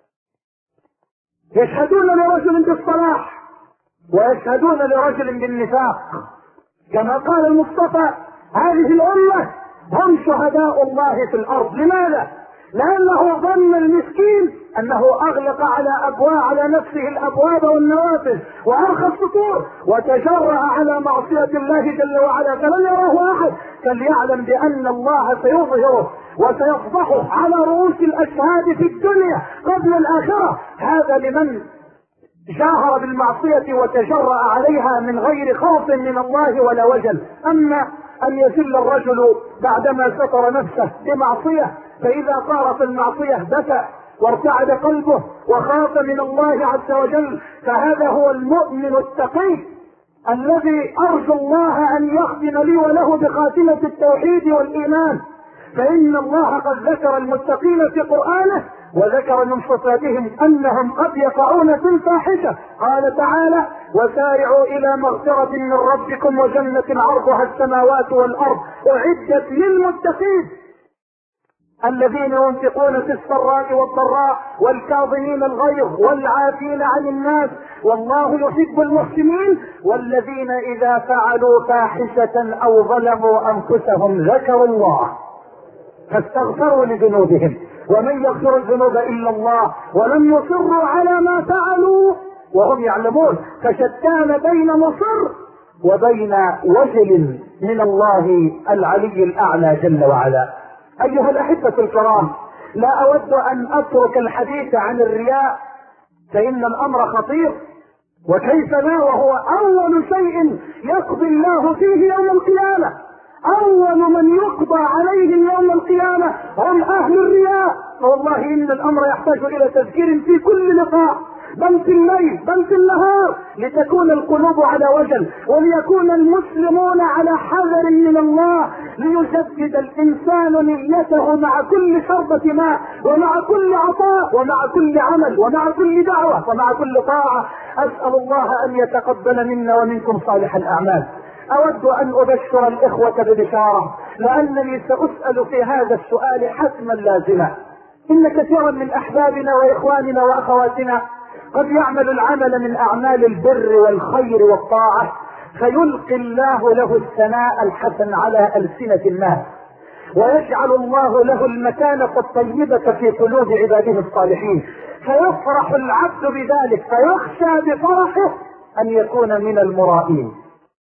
يشهدون لرجل بالصلاح ويشهدون لرجل بالنفاق، كما قال المصطفى: هذه الأمة هم شهداء الله في الأرض. لماذا؟ لأنه ظن المسكين أنه أغلق على نفسه الأبواب والنوافذ وأرخى السطور وتجرأ على معصية الله جل وعلا فلن يراه أحد، فليعلم بأن الله سيظهره وسيفضحه على رؤوس الأشهاد في الدنيا قبل الآخرة. هذا لمن جاهر بالمعصية وتجرأ عليها من غير خوف من الله ولا وجل. أما أن يذل الرجل بعدما ستر نفسه بمعصية، فإذا صارت المعصية بكى وارتعد قلبه وخاف من الله عز وجل، فهذا هو المؤمن التقي الذي أرجو الله أن يختم لي وله بخاتمة التوحيد والإيمان. فإن الله قد ذكر المتقين في قرآنه وذكر من صفاتهم أنهم قد يقعون في الفاحشة. قال تعالى: وسارعوا إلى مغفرة من ربكم وجنة عرضها السماوات والأرض أعدت للمتقين الذين ينفقون في السراء والضراء والكاظمين الغيظ والعافين عن الناس والله يحب المحسنين والذين إذا فعلوا فاحشة أو ظلموا أنفسهم ذكروا الله فاستغفروا لذنوبهم ومن يغفر الذنوب إلا الله ولم يصروا على ما فعلوا وهم يعلمون. فشتان بين مصر وبين وجل من الله العلي الأعلى جل وعلا. أيها الأحبة الكرام، لا أود أن أترك الحديث عن الرياء فإن الأمر خطير، وكيف لا وهو أول شيء يقضي الله فيه يوم القيامة. أول من يقضى عليهم يوم القيامة هم أهل الرياء. والله إن الأمر يحتاج إلى تذكير في كل لقاء، بل في الليل بل في النهار، لتكون القلوب على وجل، وليكون المسلمون على حذر من الله، ليجدد الإنسان نيته مع كل شربة ماء، ومع كل عطاء، ومع كل عمل، ومع كل دعوة، ومع كل طاعة. أسأل الله أن يتقبل منا ومنكم صالح الأعمال. أود أن أبشر الإخوة ببشارة، لأنني سأسأل في هذا السؤال حتما لازما. إن كثيرا من أحبابنا وإخواننا وأخواتنا قد يعمل العمل من أعمال البر والخير والطاعة، فيلقي الله له الثناء الحسن على ألسنة الناس، ويجعل الله له المكانة الطيبة في قلوب عباده الصالحين، فيفرح العبد بذلك، فيخشى بفرحه أن يكون من المرائين.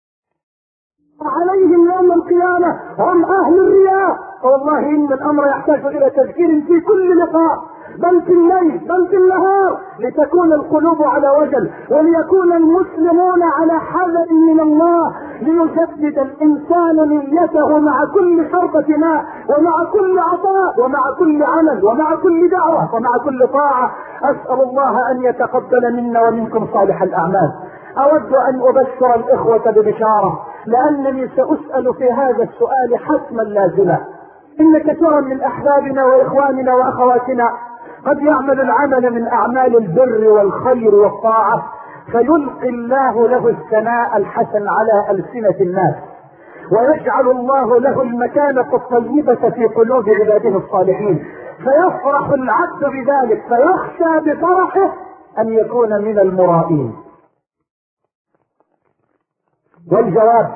عليهم يوم القيامة هم أهل الرياء. والله إن الأمر يحتاج إلى تذكير في كل لقاء، بل في الليل بل في النهار، لتكون القلوب على وجل، وليكون المسلمون على حذر من الله، ليجدد الإنسان نيته مع كل شربة ماء، ومع كل عطاء، ومع كل عمل، ومع كل دعوة، ومع كل طاعة. أسأل الله أن يتقبل منا ومنكم صالح الأعمال. أود أن أبشر الإخوة ببشارة، لأنني سأسأل في هذا السؤال حتما لازما. إن كثيرا من أحبابنا وإخواننا وأخواتنا قد يعمل العمل من أعمال البر والخير والطاعة، فيلقي الله له الثناء الحسن على ألسنة الناس، ويجعل الله له المكانة الطيبة في قلوب عباده الصالحين، فيفرح العبد بذلك، فيخشى بفرحه أن يكون من المرائين. والجواب: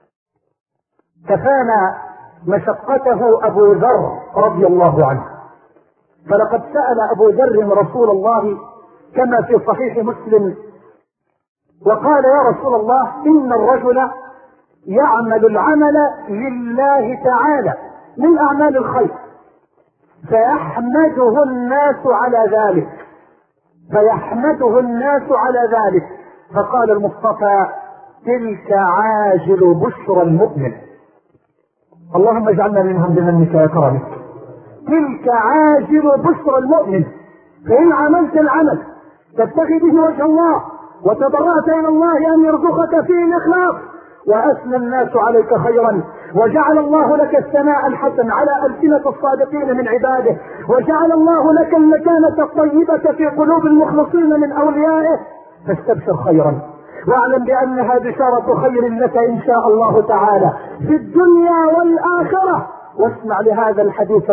كفانا مشقته أبو ذر رضي الله عنه، فلقد سأل أبو ذر رسول الله كما في صحيح مسلم، وقال: يا رسول الله، إن الرجل يعمل العمل لله تعالى من أعمال الخير، فيحمده الناس على ذلك، فقال المصطفى: تلك عاجل بشرى المؤمن. اللهم اجعلنا منهم بمنك وكرمك. تلك عاجل بشرى المؤمن، فإن عملت العمل تبتغي به وجه الله، وتضرعت إلى الله أن يرزقك فيه الإخلاص، وأثنى الناس عليك خيرا، وجعل الله لك الثناء الحسن على ألسنة الصادقين من عباده، وجعل الله لك المكانة الطيبة في قلوب المخلصين من أوليائه، فاستبشر خيرا، واعلم بأنها بشارة خير لك إن شاء الله تعالى في الدنيا والآخرة. واسمع لهذا الحديث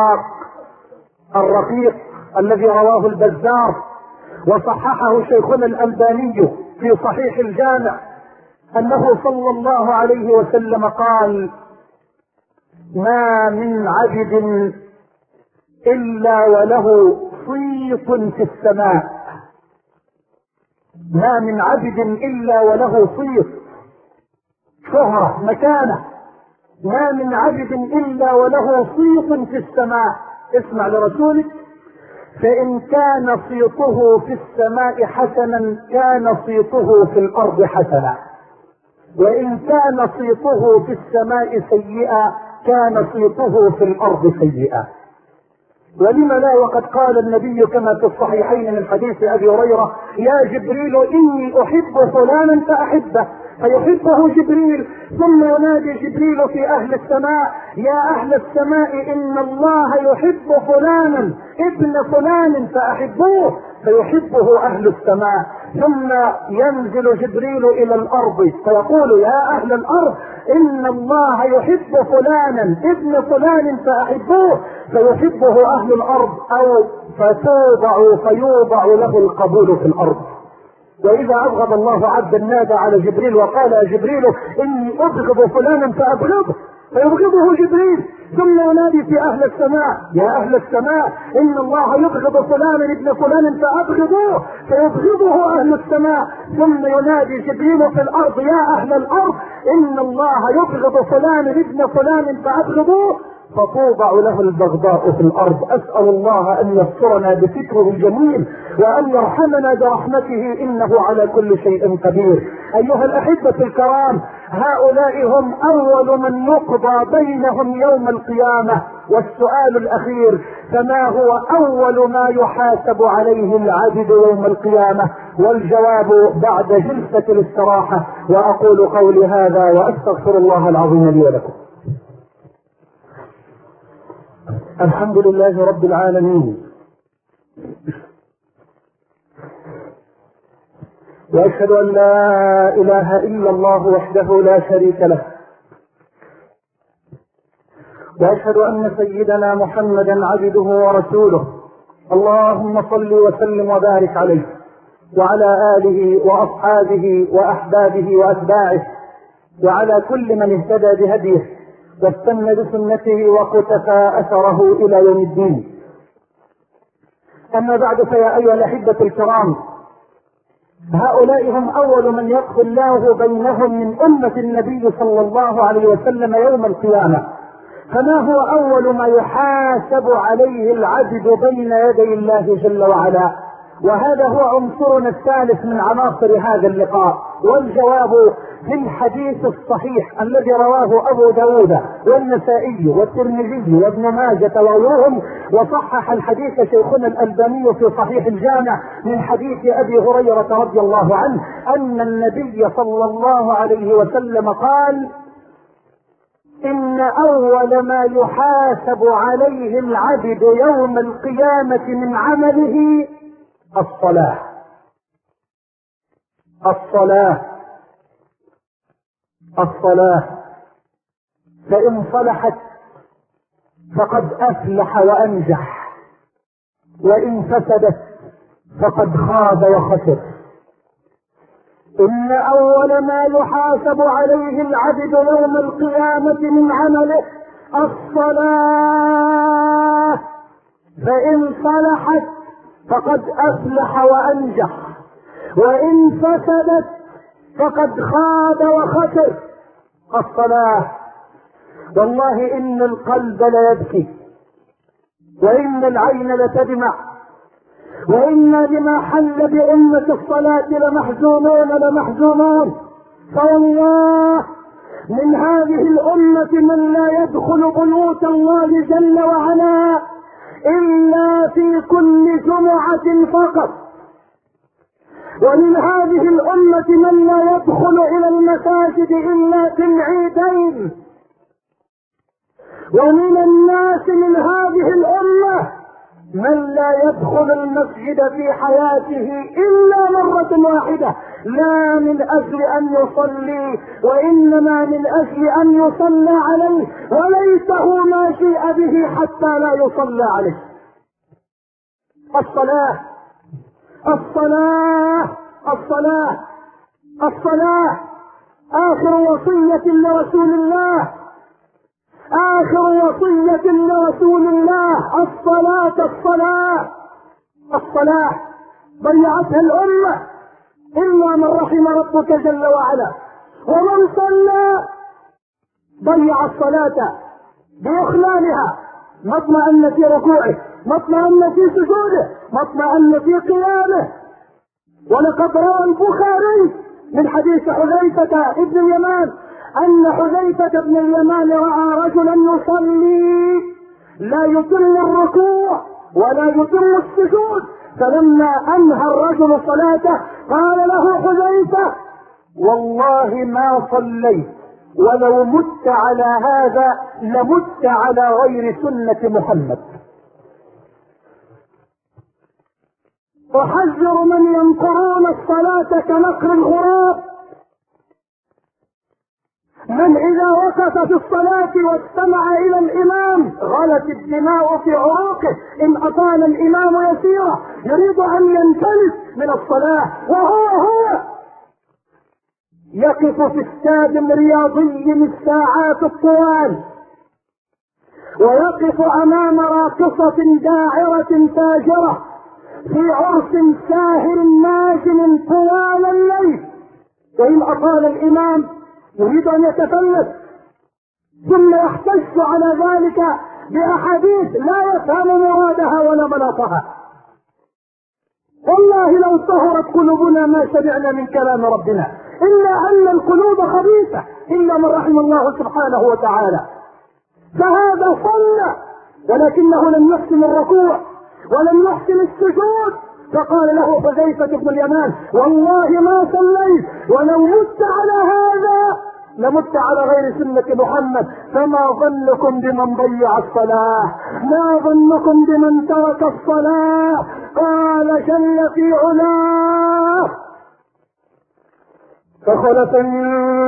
الرقيق الذي رواه البزار وصححه شيخنا الألباني في صحيح الجامع، أنه صلى الله عليه وسلم قال: ما من عبد إلا وله صيت في السماء. ما من عبد إلا وله صيت، شهرة، مكانة. ما من عبد إلا وله صيت في السماء. اسمع لرسولك: فإن كان صيته في السماء حسنا كان صيته في الأرض حسنا، وإن كان صيته في السماء سيئا كان صيته في الأرض سيئا. ولم لا، وقد قال النبي كما في الصحيحين من حديث أبي هريرة: يا جبريل إني أحب فلانا فأحبه، فيحبه جبريل، ثم ينادي جبريل في أهل السماء: يا أهل السماء إن الله يحب فلانا ابن فلان فأحبوه، فيحبه أهل السماء. ثم ينزل جبريل إلى الأرض فيقول: يا أهل الأرض إن الله يحب فلانا ابن فلان فأحبوه، فيحبه أهل الأرض، أو فيوضع له القبول في الأرض. وإذا أبغض الله عبدا نادى على جبريل وقال: يا جبريل إني أبغض فلانا فأبغضه، فيبغضه جبريل. ثم ينادي في أهل السماء: يا أهل السماء إن الله يبغض فلانا ابن فلان فأبغضوه، فيبغضه أهل السماء. ثم ينادي جبريل في الأرض: يا أهل الأرض إن الله يبغض فلانا ابن فلان فأبغضوه، فتوضع له البغضاء في الأرض. أسأل الله أن يسترنا بفكره الجميل، وأن يرحمنا برحمته، إنه على كل شيء قدير. أيها الأحبة الكرام، هؤلاء هم أول من يقضى بينهم يوم القيامة، والسؤال الأخير: فما هو أول ما يحاسب عليه العبد يوم القيامة؟ والجواب بعد جلسة الاستراحة. وأقول قولي هذا وأستغفر الله العظيم لي ولكم. الحمد لله رب العالمين، وأشهد أن لا إله إلا الله وحده لا شريك له، وأشهد أن سيدنا محمدا عبده ورسوله. اللهم صل وسلم وبارك عليه وعلى آله وأصحابه وأحبابه وأتباعه وعلى كل من اهتدى بهديه واستنى بسنته وقتفى أثره إلى يوم الدين. أما بعد، فيا أيها الأحبة الكرام، هؤلاء هم أول من يقضي الله بينهم من أمة النبي صلى الله عليه وسلم يوم القيامة. فما هو أول ما يحاسب عليه العبد بين يدي الله جل وعلا؟ وهذا هو عنصرنا الثالث من عناصر هذا اللقاء، والجواب في الحديث الصحيح الذي رواه أبو داود والنسائي والترمذي وابن ماجة وغيرهم، وصحح الحديث شيخنا الألباني في صحيح الجامع من حديث أبي هريرة رضي الله عنه أن النبي صلى الله عليه وسلم قال: إن أول ما يحاسب عليه العبد يوم القيامة من عمله الصلاة. الصلاة الصلاة، فإن صلحت فقد أفلح وأنجح، وإن فسدت فقد خاب وخسر. إن أول ما يحاسب عليه العبد يوم القيامة من عمله الصلاة، فإن صلحت فقد أفلح وأنجح، وإن فسدت فقد خاب وخسر. الصلاة، والله إن القلب ليبكي، وإن العين لتدمع، وإنا بما حل بأمة الصلاة لمحزونون. فوالله من هذه الأمة من لا يدخل بيوت الله جل وعلا إلا في كل جمعة فقط، ومن هذه الأمة من لا يدخل إلى المساجد إلا في العيدين، ومن الناس من هذه الأمة من لا يدخل المسجد في حياته إلا مرة واحدة، لا من أجل أن يصلي، وإنما من أجل أن يصلى عليه، وليته ما شيء به حتى لا يصلى عليه. الصلاة الصلاة الصلاة الصلاة، آخر وصية لرسول الله، آخر وصية لرسول الله: الصلاة الصلاة الصلاة. ضيعتها الأمة إلا من رحم ربك جل وعلا، ومن صلى ضيع الصلاة بإخلالها، ما اطمأن في ركوعه، ما اطمأن في سجوده، ما اطمأن في قيامه. ولقد روى البخاري من حديث حذيفة بن اليمان أن حذيفة بن اليمان رأى رجلا يصلي لا يتم الركوع ولا يتم السجود، فلما أنهى الرجل صلاته قال له حذيفة: والله ما صليت، ولو مت على هذا لمت على غير سنة محمد. أحذر من ينقرون الصلاة كنقر الغراب، من إذا وقف في الصلاة واستمع إلى الإمام غلت الدماء في عروقه إن أطال الإمام يسيرا، يريد أن ينفلت من الصلاة، وهو يقف في استاد رياضي الساعات الطوال، ويقف أمام راقصة داعرة فاجرة في عرس ساهر ناجم طوال الليل، وإن أطال الإمام يريد أن يتفلت، ثم يحتج على ذلك بأحاديث لا يفهم مرادها ولا مناطها. والله لو طهرت قلوبنا ما سمعنا من كلام ربنا، إلا أن القلوب خبيثة إلا من رحم الله سبحانه وتعالى. فهذا صلى ولكنه لم يحسن الركوع ولم يحسن السجود، فقال له حذيفة بن اليمان: والله ما صليت، ولو مت على هذا لمت على غير سنة محمد، فما ظنكم بمن ضيع الصلاة؟ ما ظنكم بمن ترك الصلاة؟ قال جل في علاه: فخلف من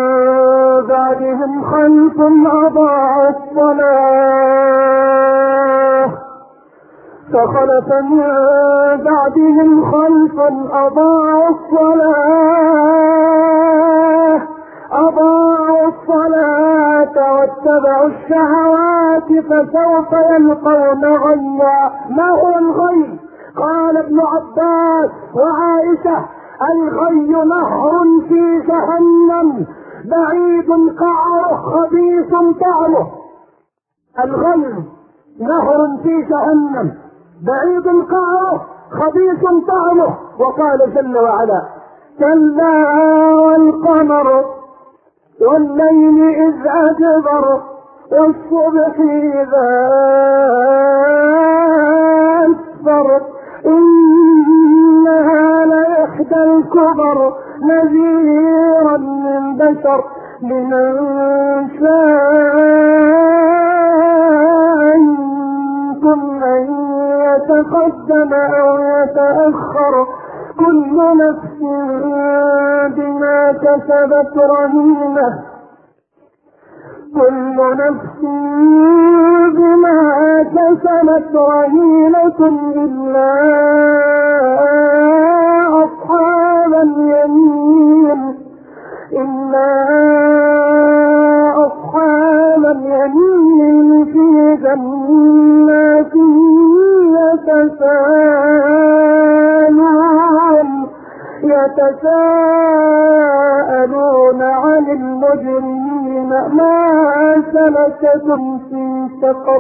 بعدهم خلف أضاعوا الصلاة، فخلف من بعدهم خلف أضاعوا الصلاة واتبعوا الشهوات فسوف يلقون غيا. ما هو الغي؟ قال ابن عباس وعائشة: الغي نهر في جهنم بعيد قعره خبيث طعمه. الغي نهر في جهنم بعيد قعره خبيث طعمه. وقال جل وعلا: كلا والقمر والليل إذ أدبر والصبح إذا أسفر إنها لإحدى الكبر نذيرا للبشر لمن شاء منكم أن يتقدم أو يتأخر كل نفس بما كسبت رهينة كل نفس بما كسبت رهينة إلا أصحاب اليمين في جنات يتساءلون عن المجرمين ما سلككم في سقر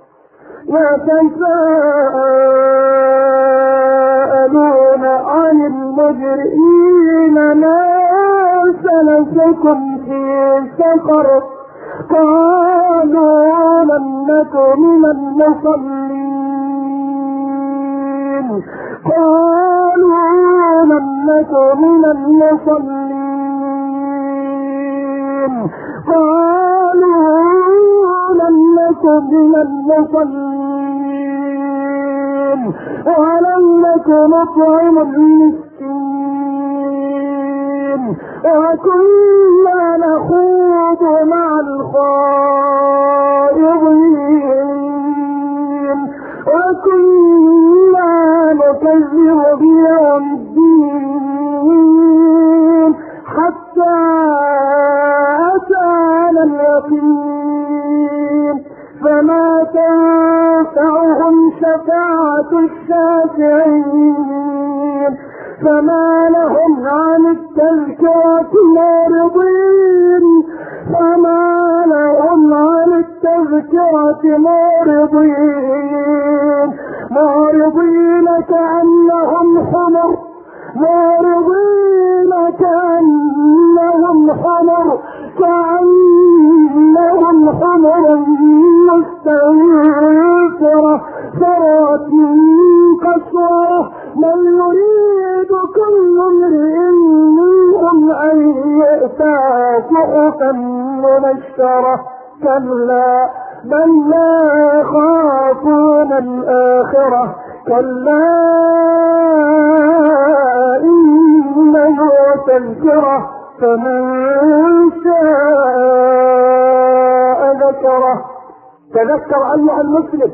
يتساءلون عن المجرمين ما سلككم في سقر قالوا لم نك من المصلين قالوا لم نك من المصلين ولم نك نطعم المسكين وكنا نخوض مع الخائضين وكنا نكذب بيوم الدين حتى أتانا اليقين فما تنفعهم شفاعة الشافعين فما لهم عن التذكرة معرضين معرضين كأنهم حمر مستنفرة فرت من قسورة من يريد كل امرئ منهم أن يؤتى صحفا منشرة كلا بل لا يخافون الآخرة كلا إنه تذكرة فمن شاء ذكره. تذكر أيها المسلم،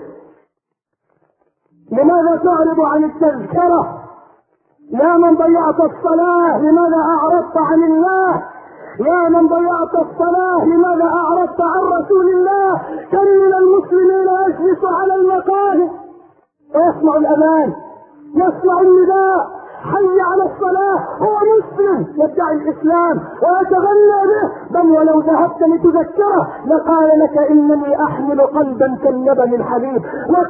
لماذا تعرض عن التذكرة؟ يا من ضيعت الصلاة لماذا أعرضت عن الله؟ يا من ضيعت الصلاة لماذا أعرضت عن رسول الله؟ كم من المسلمين يجلس على المقاهي ويسمع الأذان يسمع النداء حي على الصلاة، هو مسلم يدعي الإسلام ويتغنى به، بل ولو ذهبت لتذكره لقال لك إنني أحمل قلبا كاللبن الحليب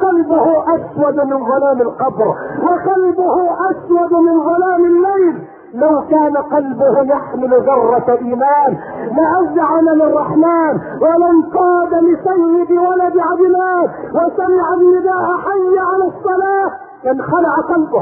وقلبه أسود من ظلام القبر وقلبه أسود من ظلام الليل. لو كان قلبه يحمل ذرة إيمان لأذعن للرحمن ولانقاد لسيد ولد عدنان وسمع النداء حي على الصلاة انخلع قلبه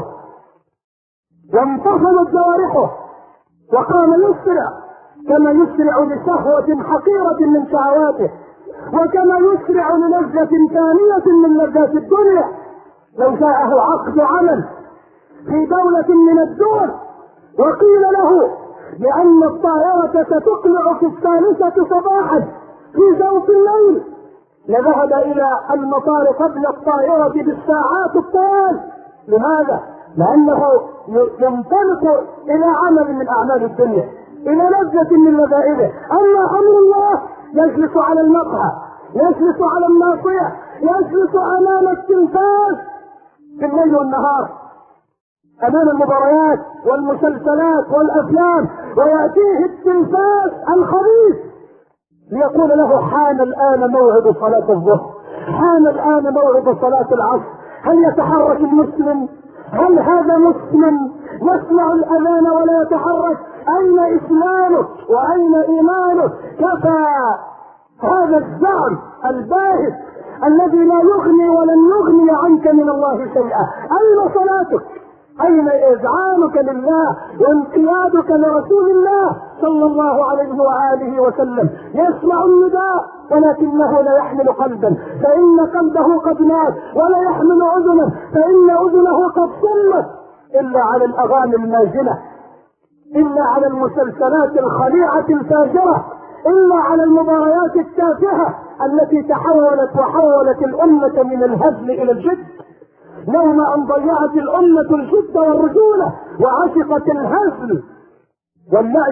وانتصلت جوارحه وقام يسرع كما يسرع لشهوة حقيرة من شهواته وكما يسرع للذة ثانية من لذات الدنيا. لو جاءه عقد عمل في دولة من الدول وقيل له لأن الطائرة ستقلع في 3 صباحا في جوف الليل لذهب إلى المطار قبل الطائرة بالساعات الطوال. لماذا؟ لأنه ينطلق إلى عمل من أعمال الدنيا، إلى لذة من لذائذه. أما أمر الله يجلس على المقهى، يجلس على الناصية، يجلس أمام التلفاز في الليل والنهار، أمام المباريات والمسلسلات والأفلام، ويأتيه التلفاز الخبيث ليقول له حان الآن موعد صلاة الظهر، حان الآن موعد صلاة العصر. هل يتحرك المسلم؟ هل هذا مسلم يسمع الأذان ولا يتحرك؟ أين إسلامك وأين إيمانك؟ كفى هذا الزعم الباهت الذي لا يغني ولن يغني عنك من الله شيئا. أين صلاتك؟ أين إذعانك لله وانقيادك لرسول الله صلى الله عليه وآله وسلم؟ يسمع النداء ولكنه لا يحمل قلبا، فإن قلبه قد مات، ولا يحمل أذنا فإن أذنه قد صمت، إلا على الأغاني الماجنة، إلا على المسلسلات الخليعة الفاجرة، إلا على المباريات التافهة التي وحولت الأمة من الهزل إلى الجد. يوم أن ضيعت الأمة الجد والرجولة وعشقت الهزل واللعب.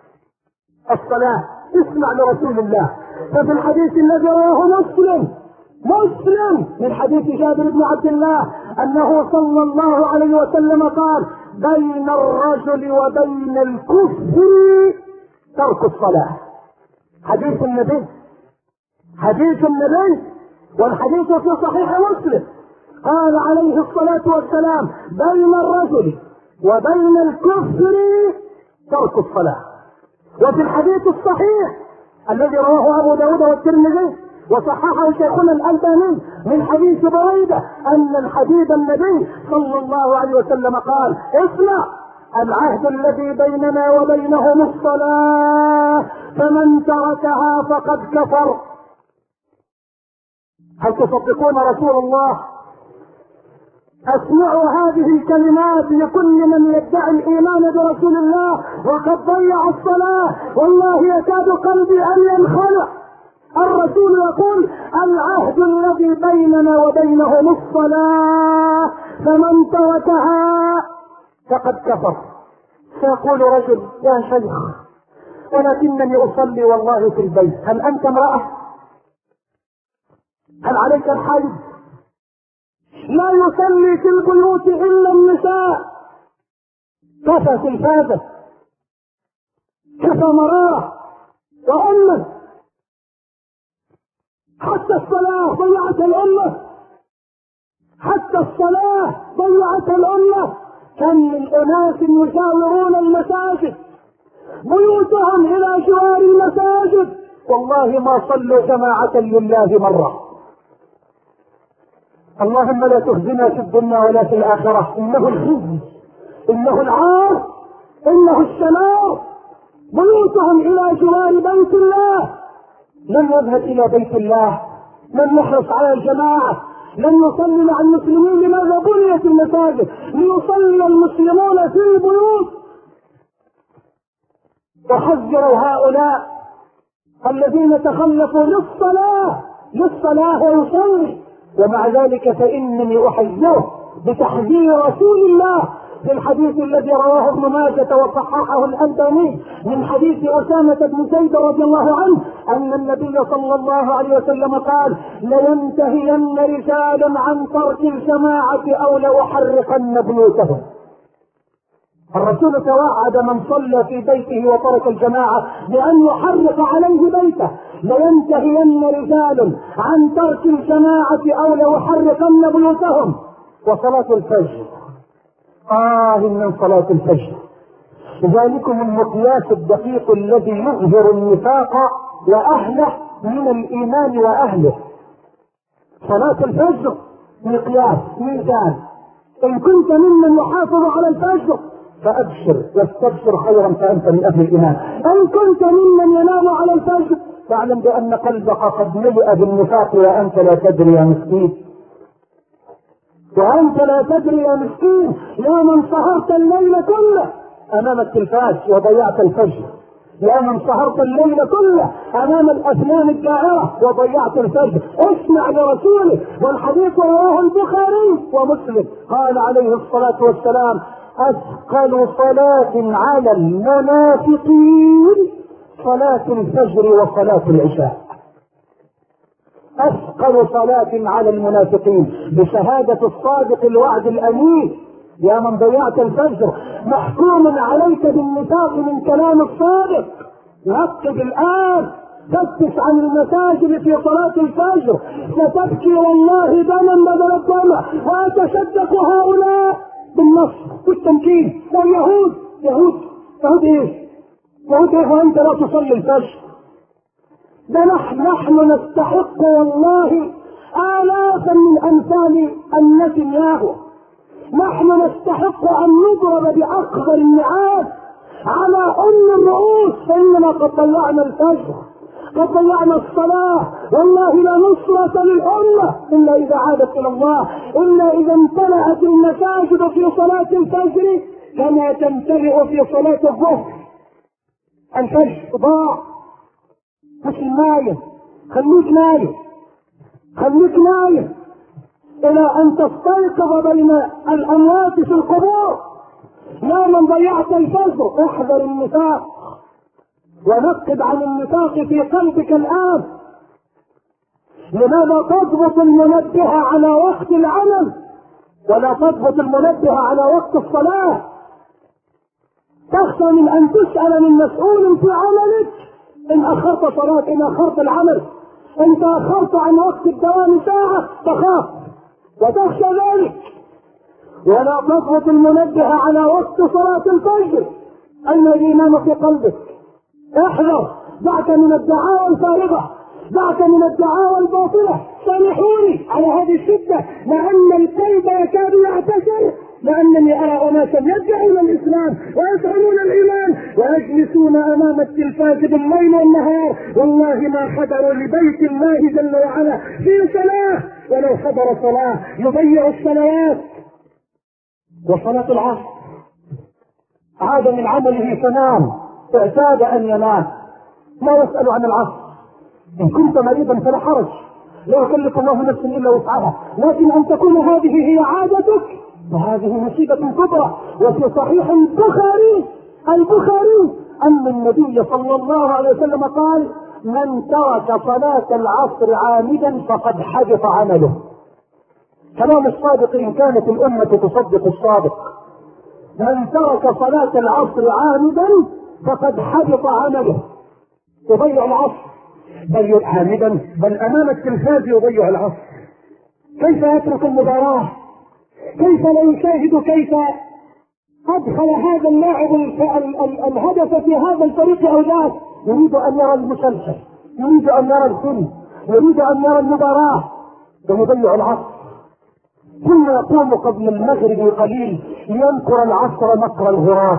الصلاة اسمع لرسول الله. ففي الحديث الذي رواه مسلم من حديث جابر بن عبد الله أنه صلى الله عليه وسلم قال: بين الرجل وبين الكفر ترك الصلاة. حديث النبي والحديث في صحيح مسلم. قال عليه الصلاة والسلام: بين الرجل وبين الكفر ترك الصلاة. وفي الحديث الصحيح الذي رواه أبو داود والترمذي وصححه شيخنا الألباني من حديث بريدة أن الحبيب النبي صلى الله عليه وسلم قال: اسمع، العهد الذي بيننا وبينهم الصلاة، فمن تركها فقد كفر. هل تصدقون رسول الله؟ اسمعوا هذه الكلمات لكل من يدعي الايمان برسول الله وقد ضيع الصلاة. والله يكاد قلبي ان ينخلع. الرسول يقول: العهد الذي بيننا وبينهم الصلاة، فمن تركها فقد كفر. سيقول رجل: يا شيخ، ولكنني اصلي والله في البيت. هل انت امرأة؟ هل عليك الحج؟ لا يصلي في البيوت الا النساء. كفى تلفازة، كفى مرارة وأمة. حتى الصلاة ضيعت الأمة، حتى الصلاة ضيعت الأمة. كم من أناس يجاورون المساجد بيوتهم إلى جوار المساجد، والله ما صلوا جماعة لله مرة. اللهم لا تخزنا في الدنيا ولا في الآخرة. إنه الخزي، إنه العار، إنه الشنار. بيوتهم إلى جوار بيت الله. لن يذهب إلى بيت الله، لن يحرص على الجماعة، لن يصلي مع المسلمين. لماذا بنيت المساجد؟ ليصلي المسلمون في البيوت. وحذروا هؤلاء الذين تخلفوا للصلاة ويصلي، ومع ذلك فإنني أحذره بتحذير رسول الله في الحديث الذي رواه ابن ماجه وصححه الألباني من حديث أسامة بن زيد رضي الله عنه أن النبي صلى الله عليه وسلم قال: لينتهين رجال عن ترك الجماعة أو لأحرقن بيوتهم. الرسول توعد من صلى في بيته وترك الجماعة بأن يحرق عليه بيته. لينتهين رجال عن ترك الجماعة أو ليحرقن بيوتهم. وصلاة الفجر، من صلاة الفجر ذلكم المقياس الدقيق الذي يظهر النفاق وأهله من الإيمان وأهله. صلاة الفجر مقياس ميزان، إن كنت ممن يحافظ على الفجر فأبشر واستبشر خيرا فأنت من أهل الإيمان، إن كنت ممن ينام على الفجر فاعلم بأن قلبك قد ملئ بالنفاق وأنت لا تدري يا مسكين، وأنت لا تدري يا مسكين، يا من سهرت الليل كله أمام التلفاز وضيعت الفجر، يا من سهرت الليل كله أمام الأفلام الدائرة وضيعت الفجر. اسمع لرسوله، والحديث رواه البخاري ومسلم، قال عليه الصلاة والسلام: أثقل صلاة على المنافقين صلاة الفجر وصلاة العشاء. أثقل صلاة على المنافقين، بشهادة الصادق الوعد الأمين. يا من ضيعت الفجر محكوم عليك بالنفاق من كلام الصادق، ركز الآن، فتش عن المساجد في صلاة الفجر، ستبكي والله دما بدل الدم. ويتصدق هؤلاء بالنصر والتمكين، واليهود يهود ايه وانت لا تصلي الفجر؟ ده نحن نستحق والله آلافا من أمثال نتنياهو، نحن نستحق أن نضرب بأكبر النعال على الرؤوس، فإننا قد ضيعنا الفجر، قد ضيعنا الصلاة. والله لا نصرة للأمة إلا إذا عادت إلى الله، إلا إذا امتلأت المساجد في صلاة الفجر كما تمتلئ في صلاة الظهر. الفجر ضاع، مش نايم، خليك نايم إلى أن تستيقظ بين الأموات في القبور. يا من ضيعت الفجر احذر النفاق، ونقد عن النفاق في قلبك الآن. لماذا تضبط المنبه على وقت العمل ولا تضبط المنبه على وقت الصلاة؟ تخشى من أن تسأل من مسؤول في عملك إن أخرت صلاة، إن أخرت العمل، إن تأخرت عن وقت الدوام ساعة تخاف وتخشى ذلك. ولا تضبط المنبه على وقت صلاة الفجر. أين الإيمان في قلبك؟ احذر، دعك من الدعاوى الفارغة، دعك من الدعاوى الباطلة. سامحوني على هذه الشدة، لأن القلب يكاد يعتشر، لأنني أرى أناسا يدعون الإسلام ويزعمون الإيمان ويجلسون أمام التلفاز بالليل والنهار، والله ما حضروا لبيت الله جل وعلا في صلاة، ولو حضر صلاة يضيع الصلوات. وصلاة العصر عاد من عمله فنام، اعتاد أن ينام، لا يسأل عن العصر. إن كنت مريضا فلا حرج، لا يكلف الله نفسا إلا وسعها، لكن أن تكون هذه هي عادتك وهذه مصيبة كبرى. وفي صحيح البخاري أن النبي صلى الله عليه وسلم قال: من ترك صلاة العصر عامدا فقد حبط عمله. كلام الصادق إن كانت الأمة تصدق الصادق. من ترك صلاة العصر عامدا فقد حبط عمله. يضيع العصر، بل عامدا، بل أمام التلفاز يضيع العصر. كيف يترك المباراة؟ كيف لا يشاهد كيف أدخل هذا اللاعب الهدف في هذا الفريق أو ذاك؟ يريد أن يرى المسلسل، يريد أن يرى الفيلم، يريد أن يرى المباراة، ويضيع العصر. ثم يقوم قبل المغرب بقليل لينكر العصر مكر الغراب.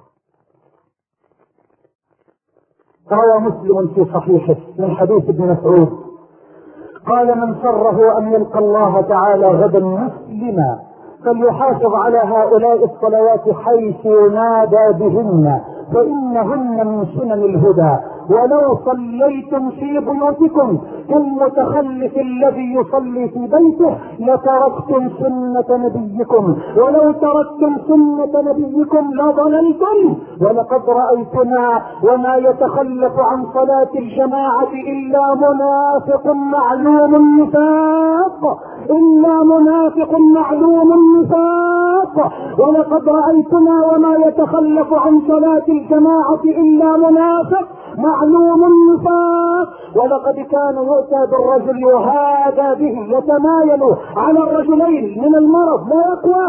روى مسلم في صحيحه من حديث ابن مسعود قال: من سره أن يلقى الله تعالى غدا مسلما فليحافظ على هؤلاء الصلوات حيث ينادى بهن، فإنهن من سنن الهدى. ولو صليتم في بيوتكم كالمتخلف الذي يصلي في بيته لتركتم سنة نبيكم، ولو تركتم سنة نبيكم لضللتم. ولقد رأيتنا وما يتخلف عن صلاة الجماعة إلا منافق معلوم النفاق، إلا منافق معلوم النفاق. ولقد رأيتنا وما يتخلف عن صلاة الجماعة إلا منافق معلوم النفاق. ولقد كان يؤتى بالرجل يهادى به، يتمايل على الرجلين من المرض لا يقوى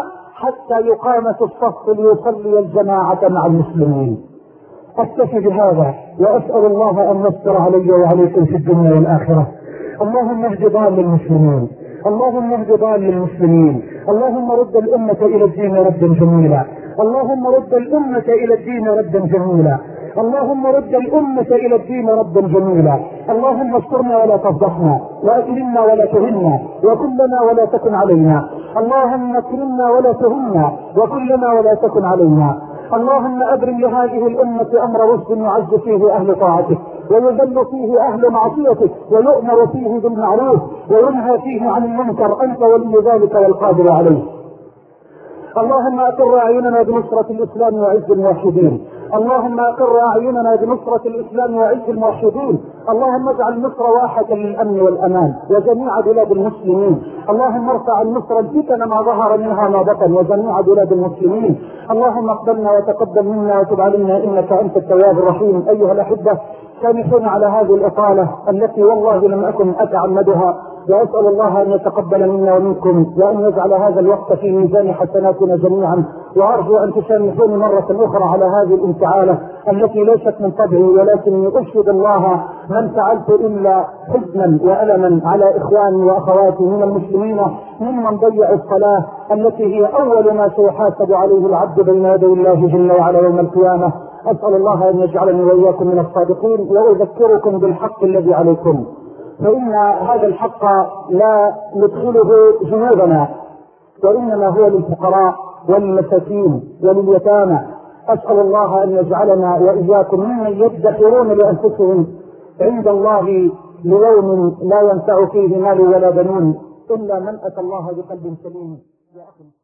حتى يقام في الصف ليصلي الجماعة مع المسلمين. أكتفي بهذا وأسأل الله أن يستر علي وعليكم في الدنيا والآخرة. اللهم اهد ضال المسلمين، اللهم اهد ضال المسلمين، اللهم رد الأمة إلى الدين ردا جميلا، اللهم رد الأمة إلى الدين ردا جميلا، اللهم رد الأمة إلى الدين ردا جميلا. اللهم استرنا ولا تفضحنا، وأكرمنا ولا تهنا، وكلنا ولا تكن علينا. اللهم اكرمنا ولا تهنا، وكلنا ولا تكن علينا. اللهم أبرم لهذه الأمة أمر رشد يعز فيه أهل طاعتك، ويذل فيه أهل معصيتك، ويؤمر فيه بالمعروف وينهى فيه عن المنكر. أنت ولي ذلك والقادر عليه. اللهم أقر أعيننا بنصرة الإسلام وعز الموحدين، اللهم أقر أعيننا بنصرة الإسلام وعز الموحدين. اللهم اجعل مصر واحة للأمن والأمان وجميع بلاد المسلمين. اللهم ارفع عن مصر الفتن ما ظهر منها ما بطن وجميع بلاد المسلمين. اللهم اقبلنا وتقبل منا وتب علينا إنك أنت التواب الرحيم. أيها الأحبة، سامحونا على هذه الإطالة التي والله لم أكن أتعمدها، وأسأل الله أن يتقبل منا ومنكم وأن يجعل هذا الوقت في ميزان حسناتنا جميعا. وأرجو أن تسامحوني مرة أخرى على هذه الانفعالة التي ليست من طبعي، ولكني أشهد الله من فعلت إلا حزنا وألما على إخواني وأخواتي من المسلمين ممن ضيعوا الصلاة التي هي أول ما سيحاسب عليه العبد بين يدي الله جل وعلا يوم القيامة. أسأل الله أن يجعلني وإياكم من الصادقين. وأذكركم بالحق الذي عليكم، فإن هذا الحق لا ندخله جنوبنا، وإنما هو للفقراء وللمساكين ولليتامى. أسأل الله أن يجعلنا وإياكم ممن يدخرون لأنفسهم عند الله ليوم لا ينفع فيه مال ولا بنون إلا من أتى الله بقلب سليم. يا أخي